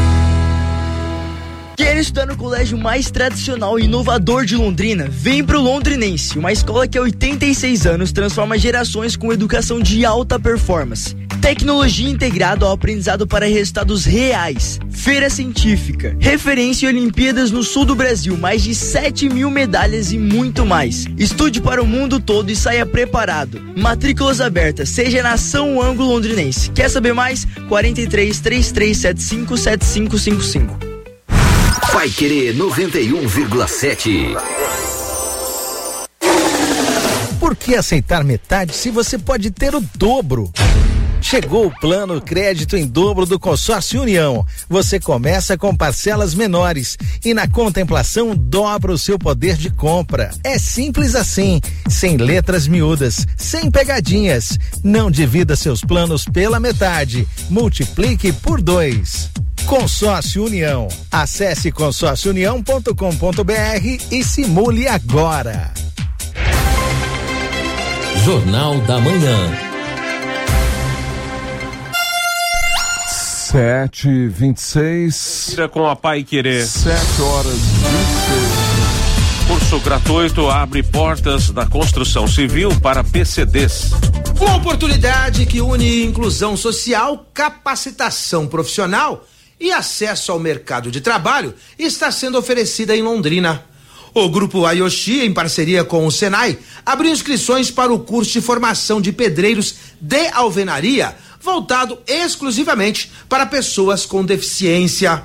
Quer estudar no colégio mais tradicional e inovador de Londrina? Vem pro Londrinense, uma escola que há oitenta e seis anos transforma gerações com educação de alta performance. Tecnologia integrada ao aprendizado para resultados reais. Feira científica, referência em Olimpíadas no sul do Brasil, mais de sete mil medalhas e muito mais. Estude para o mundo todo e saia preparado. Matrículas abertas, seja na São Ângulo Londrinense. Quer saber mais? quarenta e três, trinta e três, setenta e cinco, setenta e cinco cinquenta e cinco. Paiquerê noventa e um vírgula sete. Por que aceitar metade se você pode ter o dobro? Chegou o plano crédito em dobro do Consórcio União. Você começa com parcelas menores e na contemplação dobra o seu poder de compra. É simples assim, sem letras miúdas, sem pegadinhas. Não divida seus planos pela metade, multiplique por dois. Consórcio União. Acesse consórcio união ponto com ponto br e simule agora. Jornal da Manhã. Sete e vinte e seis. Tira com a Paiquerê. Sete horas e vinte e seis. Curso gratuito abre portas da construção civil para P C Ds. Uma oportunidade que une inclusão social, capacitação profissional e acesso ao mercado de trabalho está sendo oferecida em Londrina. O grupo Ayoshi, em parceria com o Senai, abriu inscrições para o curso de formação de pedreiros de alvenaria, voltado exclusivamente para pessoas com deficiência.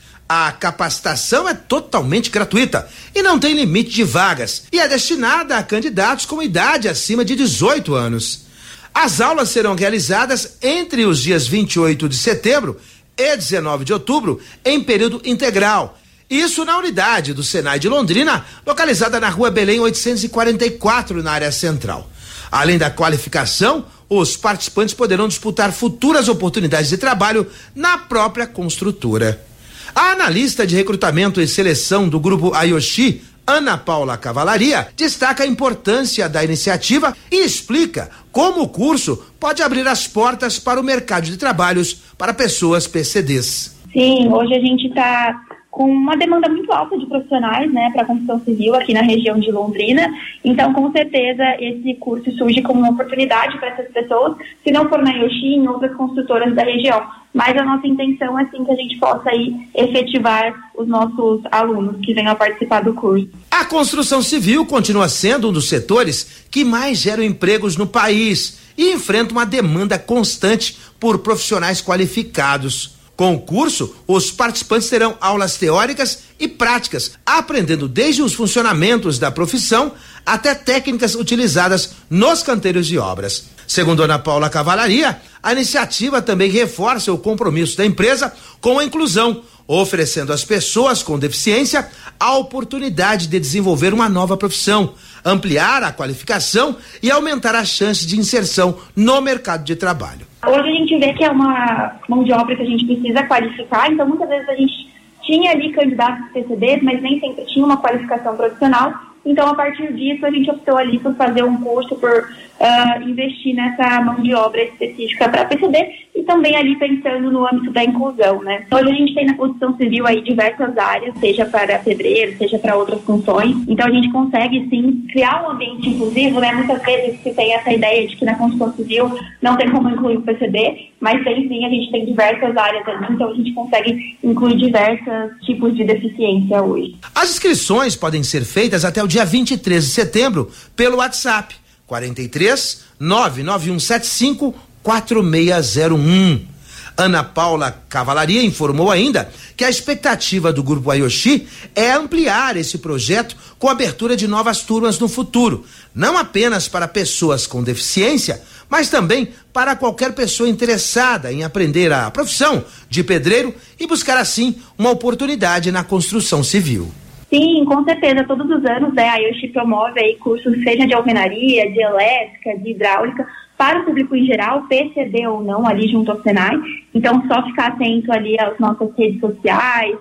A capacitação é totalmente gratuita e não tem limite de vagas e é destinada a candidatos com idade acima de dezoito anos. As aulas serão realizadas entre os dias vinte e oito de setembro e dezenove de outubro, em período integral. Isso na unidade do Senai de Londrina, localizada na Rua Belém oitocentos e quarenta e quatro, na área central. Além da qualificação, os participantes poderão disputar futuras oportunidades de trabalho na própria construtora. A analista de recrutamento e seleção do grupo Ayoshi, Ana Paula Cavalaria, destaca a importância da iniciativa e explica como o curso pode abrir as portas para o mercado de trabalhos para pessoas P C Ds. Sim, hoje a gente está com uma demanda muito alta de profissionais, né, para a construção civil aqui na região de Londrina. Então, com certeza, esse curso surge como uma oportunidade para essas pessoas, se não for na Ayoshi, em outras construtoras da região. Mas a nossa intenção é sim que a gente possa aí efetivar os nossos alunos que venham a participar do curso. A construção civil continua sendo um dos setores que mais geram empregos no país e enfrenta uma demanda constante por profissionais qualificados. Com o curso, os participantes terão aulas teóricas e práticas, aprendendo desde os funcionamentos da profissão até técnicas utilizadas nos canteiros de obras. Segundo Ana Paula Cavalaria, a iniciativa também reforça o compromisso da empresa com a inclusão, oferecendo às pessoas com deficiência a oportunidade de desenvolver uma nova profissão, ampliar a qualificação e aumentar as chances de inserção no mercado de trabalho. Hoje a gente vê que é uma mão de obra que a gente precisa qualificar, então muitas vezes a gente tinha ali candidatos P C Ds, mas nem sempre tinha uma qualificação profissional. Então, a partir disso, a gente optou ali por fazer um curso, por uh, investir nessa mão de obra específica para P C D e também ali pensando no âmbito da inclusão, né? Hoje a gente tem na construção civil aí diversas áreas, seja para pedreiro, seja para outras funções. Então, a gente consegue, sim, criar um ambiente inclusivo, né? Muitas vezes se tem essa ideia de que na construção civil não tem como incluir o P C D, mas tem sim, a gente tem diversas áreas ali, então a gente consegue incluir diversos tipos de deficiência hoje. As inscrições podem ser feitas até o dia vinte e três de setembro pelo WhatsApp quarenta e três, nove nove um sete cinco, quatro seis zero um. Ana Paula Cavalaria informou ainda que a expectativa do Grupo Ayoshi é ampliar esse projeto com a abertura de novas turmas no futuro, não apenas para pessoas com deficiência, mas também para qualquer pessoa interessada em aprender a profissão de pedreiro e buscar assim uma oportunidade na construção civil. Sim, com certeza, todos os anos, né, a Ayoshi promove aí cursos, seja de alvenaria, de elétrica, de hidráulica, para o público em geral, P C D ou não, ali junto ao Senai. Então, só ficar atento ali às nossas redes sociais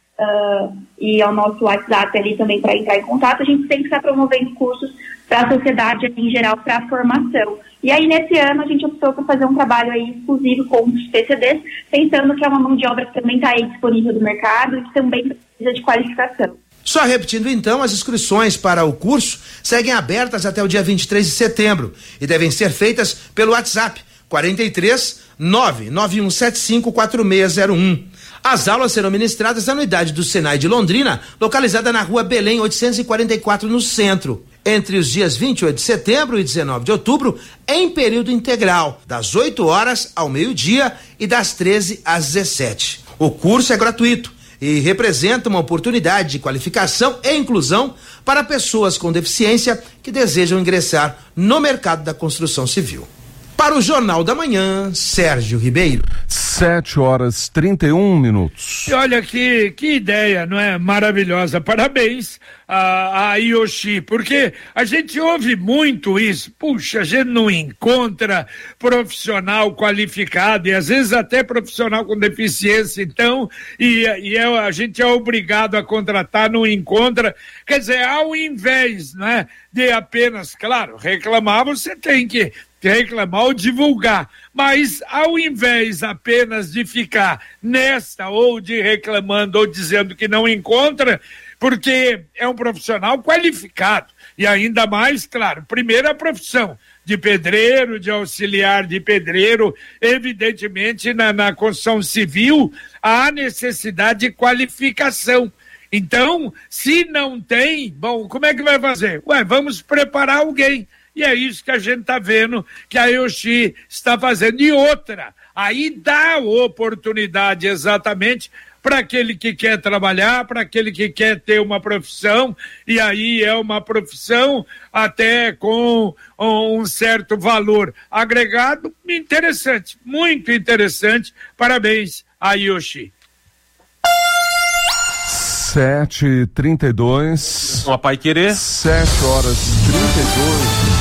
uh, e ao nosso WhatsApp ali também para entrar em contato. A gente sempre está promovendo cursos para a sociedade em geral, para a formação. E aí, nesse ano, a gente optou por fazer um trabalho aí exclusivo com os P C Ds, pensando que é uma mão de obra que também está aí disponível no mercado e que também precisa de qualificação. Só repetindo então, as inscrições para o curso seguem abertas até o dia vinte e três de setembro e devem ser feitas pelo WhatsApp quarenta e três, nove nove um sete cinco, quatro seis zero um. As aulas serão ministradas na unidade do Senai de Londrina, localizada na Rua Belém oitocentos e quarenta e quatro, no centro, entre os dias vinte e oito de setembro e dezenove de outubro, em período integral, das oito horas ao meio-dia e das treze às dezessete. O curso é gratuito e representa uma oportunidade de qualificação e inclusão para pessoas com deficiência que desejam ingressar no mercado da construção civil. Para o Jornal da Manhã, Sérgio Ribeiro. Sete horas trinta e um minutos. E olha que, que ideia, não é? Maravilhosa. Parabéns a, a Ayoshi, porque a gente ouve muito isso. Puxa, a gente não encontra profissional qualificado e às vezes até profissional com deficiência, então, e, e é, a gente é obrigado a contratar, não encontra. Quer dizer, ao invés, não é, de apenas, claro, reclamar, você tem que reclamar ou divulgar, mas ao invés apenas de ficar nesta ou de reclamando ou dizendo que não encontra, porque é um profissional qualificado e ainda mais, claro, primeiro a profissão, de pedreiro, de auxiliar de pedreiro. Evidentemente, na, na construção civil, há necessidade de qualificação. Então, se não tem, bom, como é que vai fazer? Ué, vamos preparar alguém. E é isso que a gente está vendo que a Yoshi está fazendo. E outra, aí dá oportunidade exatamente para aquele que quer trabalhar, para aquele que quer ter uma profissão, e aí é uma profissão até com um certo valor agregado. Interessante, muito interessante. Parabéns a Yoshi. Sete e trinta e dois. Uma Pai Querer. Sete horas e trinta e dois.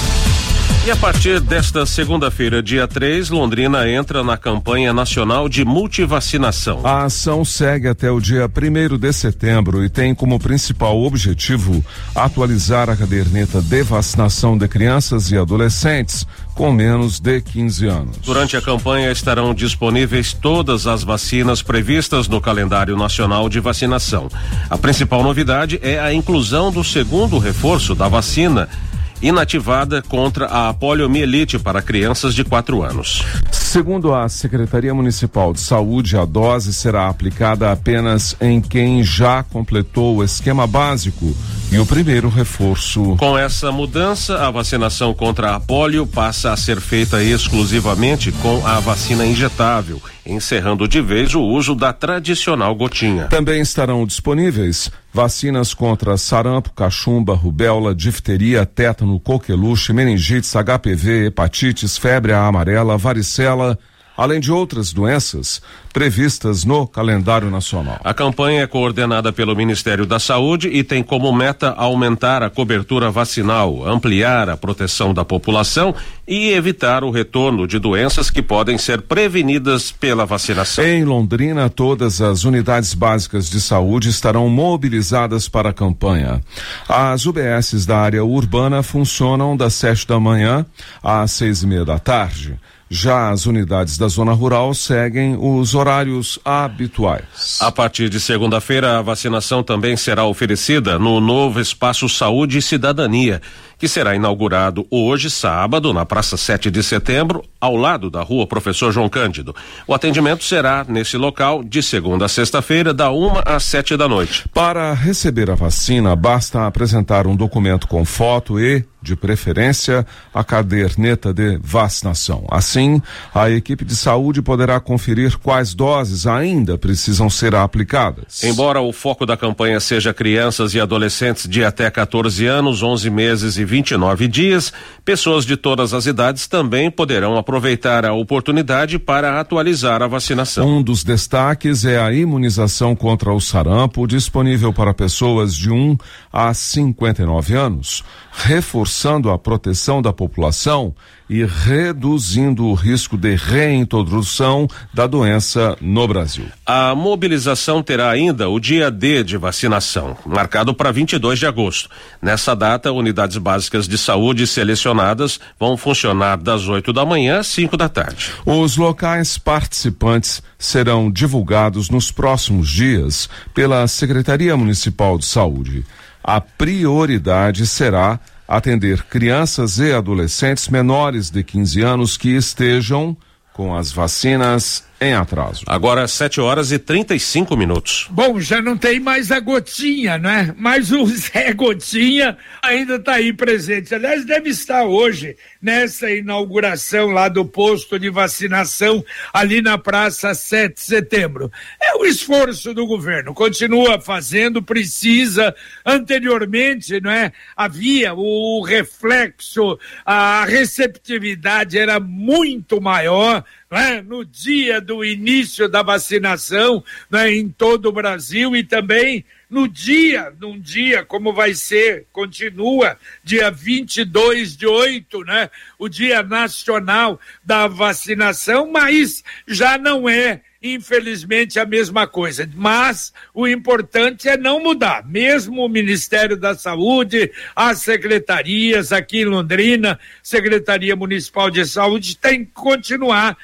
E a partir desta segunda-feira, dia três, Londrina entra na campanha nacional de multivacinação. A ação segue até o dia primeiro de setembro e tem como principal objetivo atualizar a caderneta de vacinação de crianças e adolescentes com menos de quinze anos. Durante a campanha estarão disponíveis todas as vacinas previstas no calendário nacional de vacinação. A principal novidade é a inclusão do segundo reforço da vacina inativada contra a poliomielite para crianças de quatro anos. Segundo a Secretaria Municipal de Saúde, a dose será aplicada apenas em quem já completou o esquema básico e o primeiro reforço. Com essa mudança, a vacinação contra a polio passa a ser feita exclusivamente com a vacina injetável, encerrando de vez o uso da tradicional gotinha. Também estarão disponíveis vacinas contra sarampo, cachumba, rubéola, difteria, tétano, coqueluche, meningites, H P V, hepatites, febre amarela, varicela, além de outras doenças previstas no calendário nacional. A campanha é coordenada pelo Ministério da Saúde e tem como meta aumentar a cobertura vacinal, ampliar a proteção da população e evitar o retorno de doenças que podem ser prevenidas pela vacinação. Em Londrina, todas as unidades básicas de saúde estarão mobilizadas para a campanha. As U B Ss da área urbana funcionam das sete da manhã às seis e meia da tarde. Já as unidades da zona rural seguem os horários habituais. A partir de segunda-feira, a vacinação também será oferecida no novo Espaço Saúde e Cidadania, que será inaugurado hoje, sábado, na Praça sete de Setembro, ao lado da Rua Professor João Cândido. O atendimento será nesse local de segunda a sexta-feira, da uma às sete da noite. Para receber a vacina, basta apresentar um documento com foto e, de preferência, a caderneta de vacinação. Assim, a equipe de saúde poderá conferir quais doses ainda precisam ser aplicadas. Embora o foco da campanha seja crianças e adolescentes de até quatorze anos, onze meses e vinte e nove dias, pessoas de todas as idades também poderão aproveitar a oportunidade para atualizar a vacinação. Um dos destaques é a imunização contra o sarampo, disponível para pessoas de um a cinquenta e nove anos, reforçando a proteção da população e reduzindo o risco de reintrodução da doença no Brasil. A mobilização terá ainda o dia D de vacinação, marcado para vinte e dois de agosto. Nessa data, unidades básicas de saúde selecionadas vão funcionar das oito da manhã às cinco da tarde. Os locais participantes serão divulgados nos próximos dias pela Secretaria Municipal de Saúde. A prioridade será atender crianças e adolescentes menores de quinze anos que estejam com as vacinas em atraso. Agora sete horas e trinta e cinco minutos. Bom, já não tem mais a Gotinha, né? Mas o Zé Gotinha ainda está aí presente. Aliás, deve estar hoje nessa inauguração lá do posto de vacinação ali na Praça sete de Setembro. É o esforço do governo, continua fazendo, precisa. Anteriormente, não é? Havia o reflexo, a receptividade era muito maior, não é? No dia do início da vacinação, né, em todo o Brasil, e também no dia, num dia como vai ser, continua, dia vinte e dois de oito, né, o Dia Nacional da Vacinação, mas já não é, infelizmente, a mesma coisa. Mas o importante é não mudar. Mesmo o Ministério da Saúde, as secretarias aqui em Londrina, Secretaria Municipal de Saúde, tem que continuar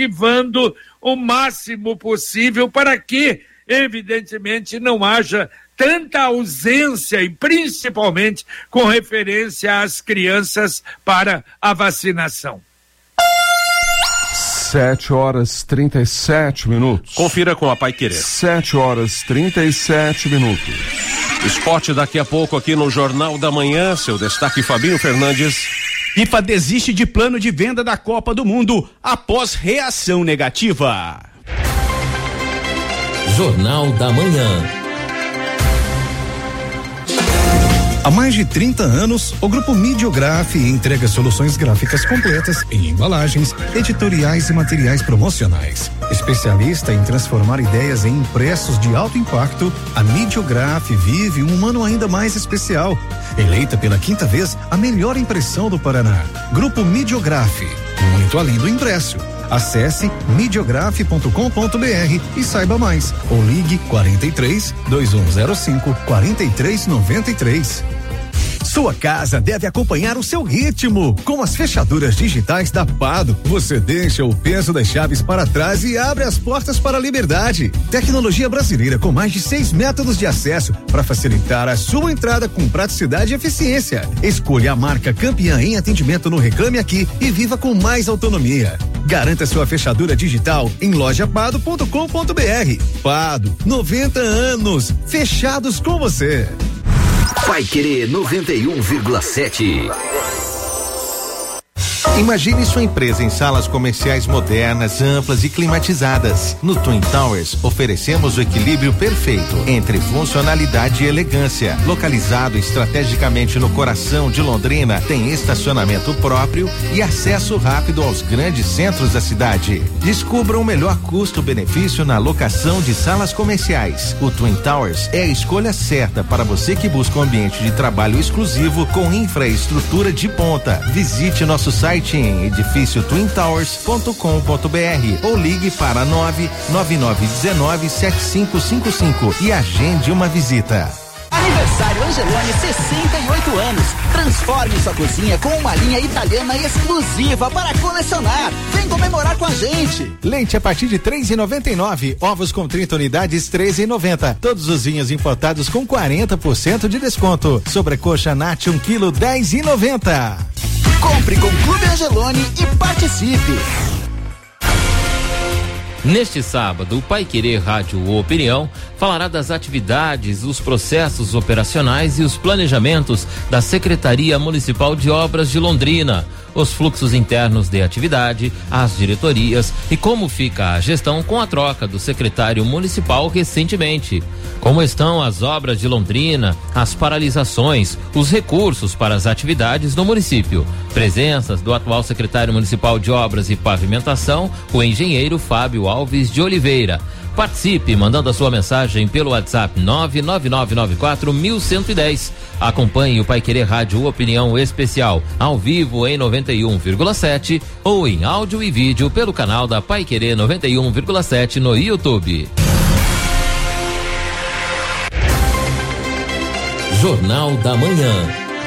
incentivando o máximo possível para que, evidentemente, não haja tanta ausência, e principalmente com referência às crianças para a vacinação. Sete horas trinta e sete minutos. Confira com a Paiquerê. Sete horas trinta e sete minutos. Esporte daqui a pouco aqui no Jornal da Manhã. Seu destaque, Fabinho Fernandes. FIFA desiste de plano de venda da Copa do Mundo após reação negativa. Jornal da Manhã. Há mais de trinta anos, o Grupo Midiograf entrega soluções gráficas completas em embalagens, editoriais e materiais promocionais. Especialista em transformar ideias em impressos de alto impacto, a Midiograf vive um ano ainda mais especial. Eleita pela quinta vez a melhor impressão do Paraná. Grupo Midiograf, muito além do impresso. Acesse midiograf ponto com ponto br e saiba mais. Ou ligue quarenta e três, dois um zero cinco, quarenta e três noventa e três. Sua casa deve acompanhar o seu ritmo. Com as fechaduras digitais da Pado, você deixa o peso das chaves para trás e abre as portas para a liberdade. Tecnologia brasileira com mais de seis métodos de acesso para facilitar a sua entrada com praticidade e eficiência. Escolha a marca campeã em atendimento no Reclame Aqui e viva com mais autonomia. Garanta sua fechadura digital em loja pado ponto com ponto br. Pado, noventa anos, fechados com você. Paiquerê noventa e um vírgula sete. Imagine sua empresa em salas comerciais modernas, amplas e climatizadas. No Twin Towers, oferecemos o equilíbrio perfeito entre funcionalidade e elegância. Localizado estrategicamente no coração de Londrina, tem estacionamento próprio e acesso rápido aos grandes centros da cidade. Descubra o melhor custo-benefício na locação de salas comerciais. O Twin Towers é a escolha certa para você que busca um ambiente de trabalho exclusivo com infraestrutura de ponta. Visite nosso site em edifício twin towers ponto com ponto br ou ligue para nove nove nove um nove sete cinco cinco cinco e agende uma visita. Aniversário Angeloni, sessenta e oito anos. Transforme sua cozinha com uma linha italiana exclusiva para colecionar. Vem comemorar com a gente. Leite a partir de três reais e noventa e nove. Ovos com trinta unidades, três reais e noventa. Todos os vinhos importados com quarenta por cento de desconto. Sobrecoxa Nat um quilo, dez reais e noventa. Compre com o Clube Angeloni e participe. Neste sábado, o Paiquerê Rádio Opinião falará das atividades, os processos operacionais e os planejamentos da Secretaria Municipal de Obras de Londrina, os fluxos internos de atividade, as diretorias e como fica a gestão com a troca do secretário municipal recentemente. Como estão as obras de Londrina, as paralisações, os recursos para as atividades no município. Presenças do atual secretário municipal de Obras e Pavimentação, o engenheiro Fábio Alves de Oliveira. Participe mandando a sua mensagem pelo WhatsApp nove nove nove nove quatro um um um zero. Acompanhe o Paiquerê Rádio Opinião Especial ao vivo em noventa e um vírgula sete ou em áudio e vídeo pelo canal da Paiquerê noventa e um vírgula sete no YouTube. Jornal da Manhã.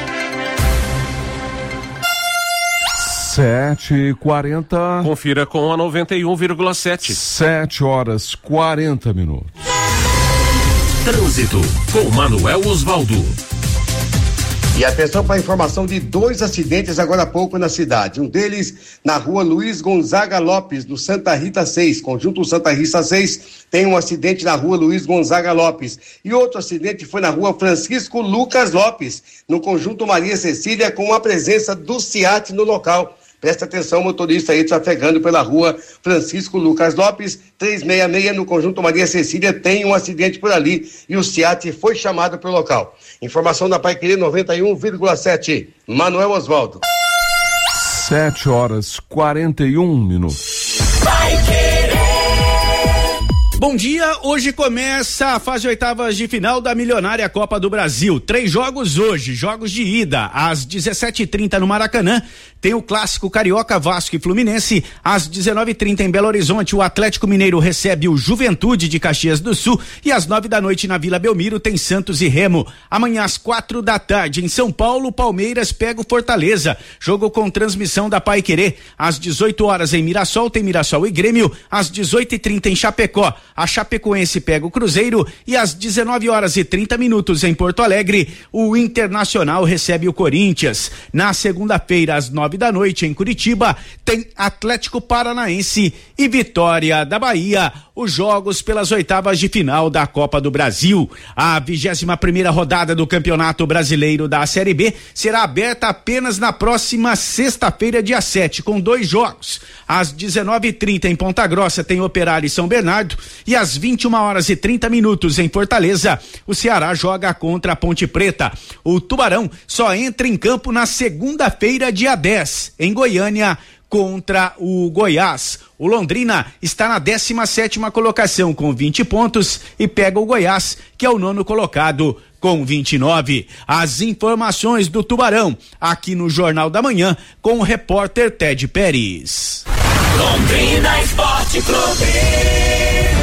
Sete e quarenta. Confira com a noventa e um vírgula sete. Sete horas quarenta minutos. Trânsito com Manuel Osvaldo. E atenção para a informação de dois acidentes agora há pouco na cidade. Um deles na rua Luiz Gonzaga Lopes, no Santa Rita seis. Conjunto Santa Rita seis tem um acidente na rua Luiz Gonzaga Lopes. E outro acidente foi na rua Francisco Lucas Lopes, no Conjunto Maria Cecília, com a presença do SEAT no local. Presta atenção, motorista aí trafegando pela rua Francisco Lucas Lopes, trezentos e sessenta e seis, no Conjunto Maria Cecília, tem um acidente por ali e o SEAT foi chamado para o local. Informação da Paiquerê noventa e um vírgula sete. Manuel Osvaldo. Sete horas quarenta e um minutos. Bom dia, hoje começa a fase oitavas de final da milionária Copa do Brasil. Três jogos hoje, jogos de ida, às dezessete e trinta no Maracanã, tem o clássico Carioca, Vasco e Fluminense. Às dezenove e trinta em Belo Horizonte, o Atlético Mineiro recebe o Juventude de Caxias do Sul e às nove da noite na Vila Belmiro tem Santos e Remo. Amanhã às quatro da tarde em São Paulo, Palmeiras pega o Fortaleza. Jogo com transmissão da Paiquerê. Às dezoito horas em Mirassol tem Mirassol e Grêmio. Às dezoito e trinta em Chapecó, a Chapecoense pega o Cruzeiro e às dezenove horas e trinta minutos em Porto Alegre, o Internacional recebe o Corinthians. Na segunda-feira, às nove da noite, em Curitiba, tem Atlético Paranaense e Vitória da Bahia. Os jogos pelas oitavas de final da Copa do Brasil. A vigésima primeira rodada do Campeonato Brasileiro da Série B será aberta apenas na próxima sexta-feira, dia sete, com dois jogos. Às dezenove e trinta em Ponta Grossa tem Operário e São Bernardo e às vinte e uma horas e trinta minutos em Fortaleza, o Ceará joga contra a Ponte Preta. O Tubarão só entra em campo na segunda-feira, dia dez, em Goiânia, contra o Goiás. O Londrina está na décima sétima colocação com vinte pontos e pega o Goiás, que é o nono colocado, com vinte e nove. As informações do Tubarão aqui no Jornal da Manhã com o repórter Ted Pérez. Londrina Esporte Clube.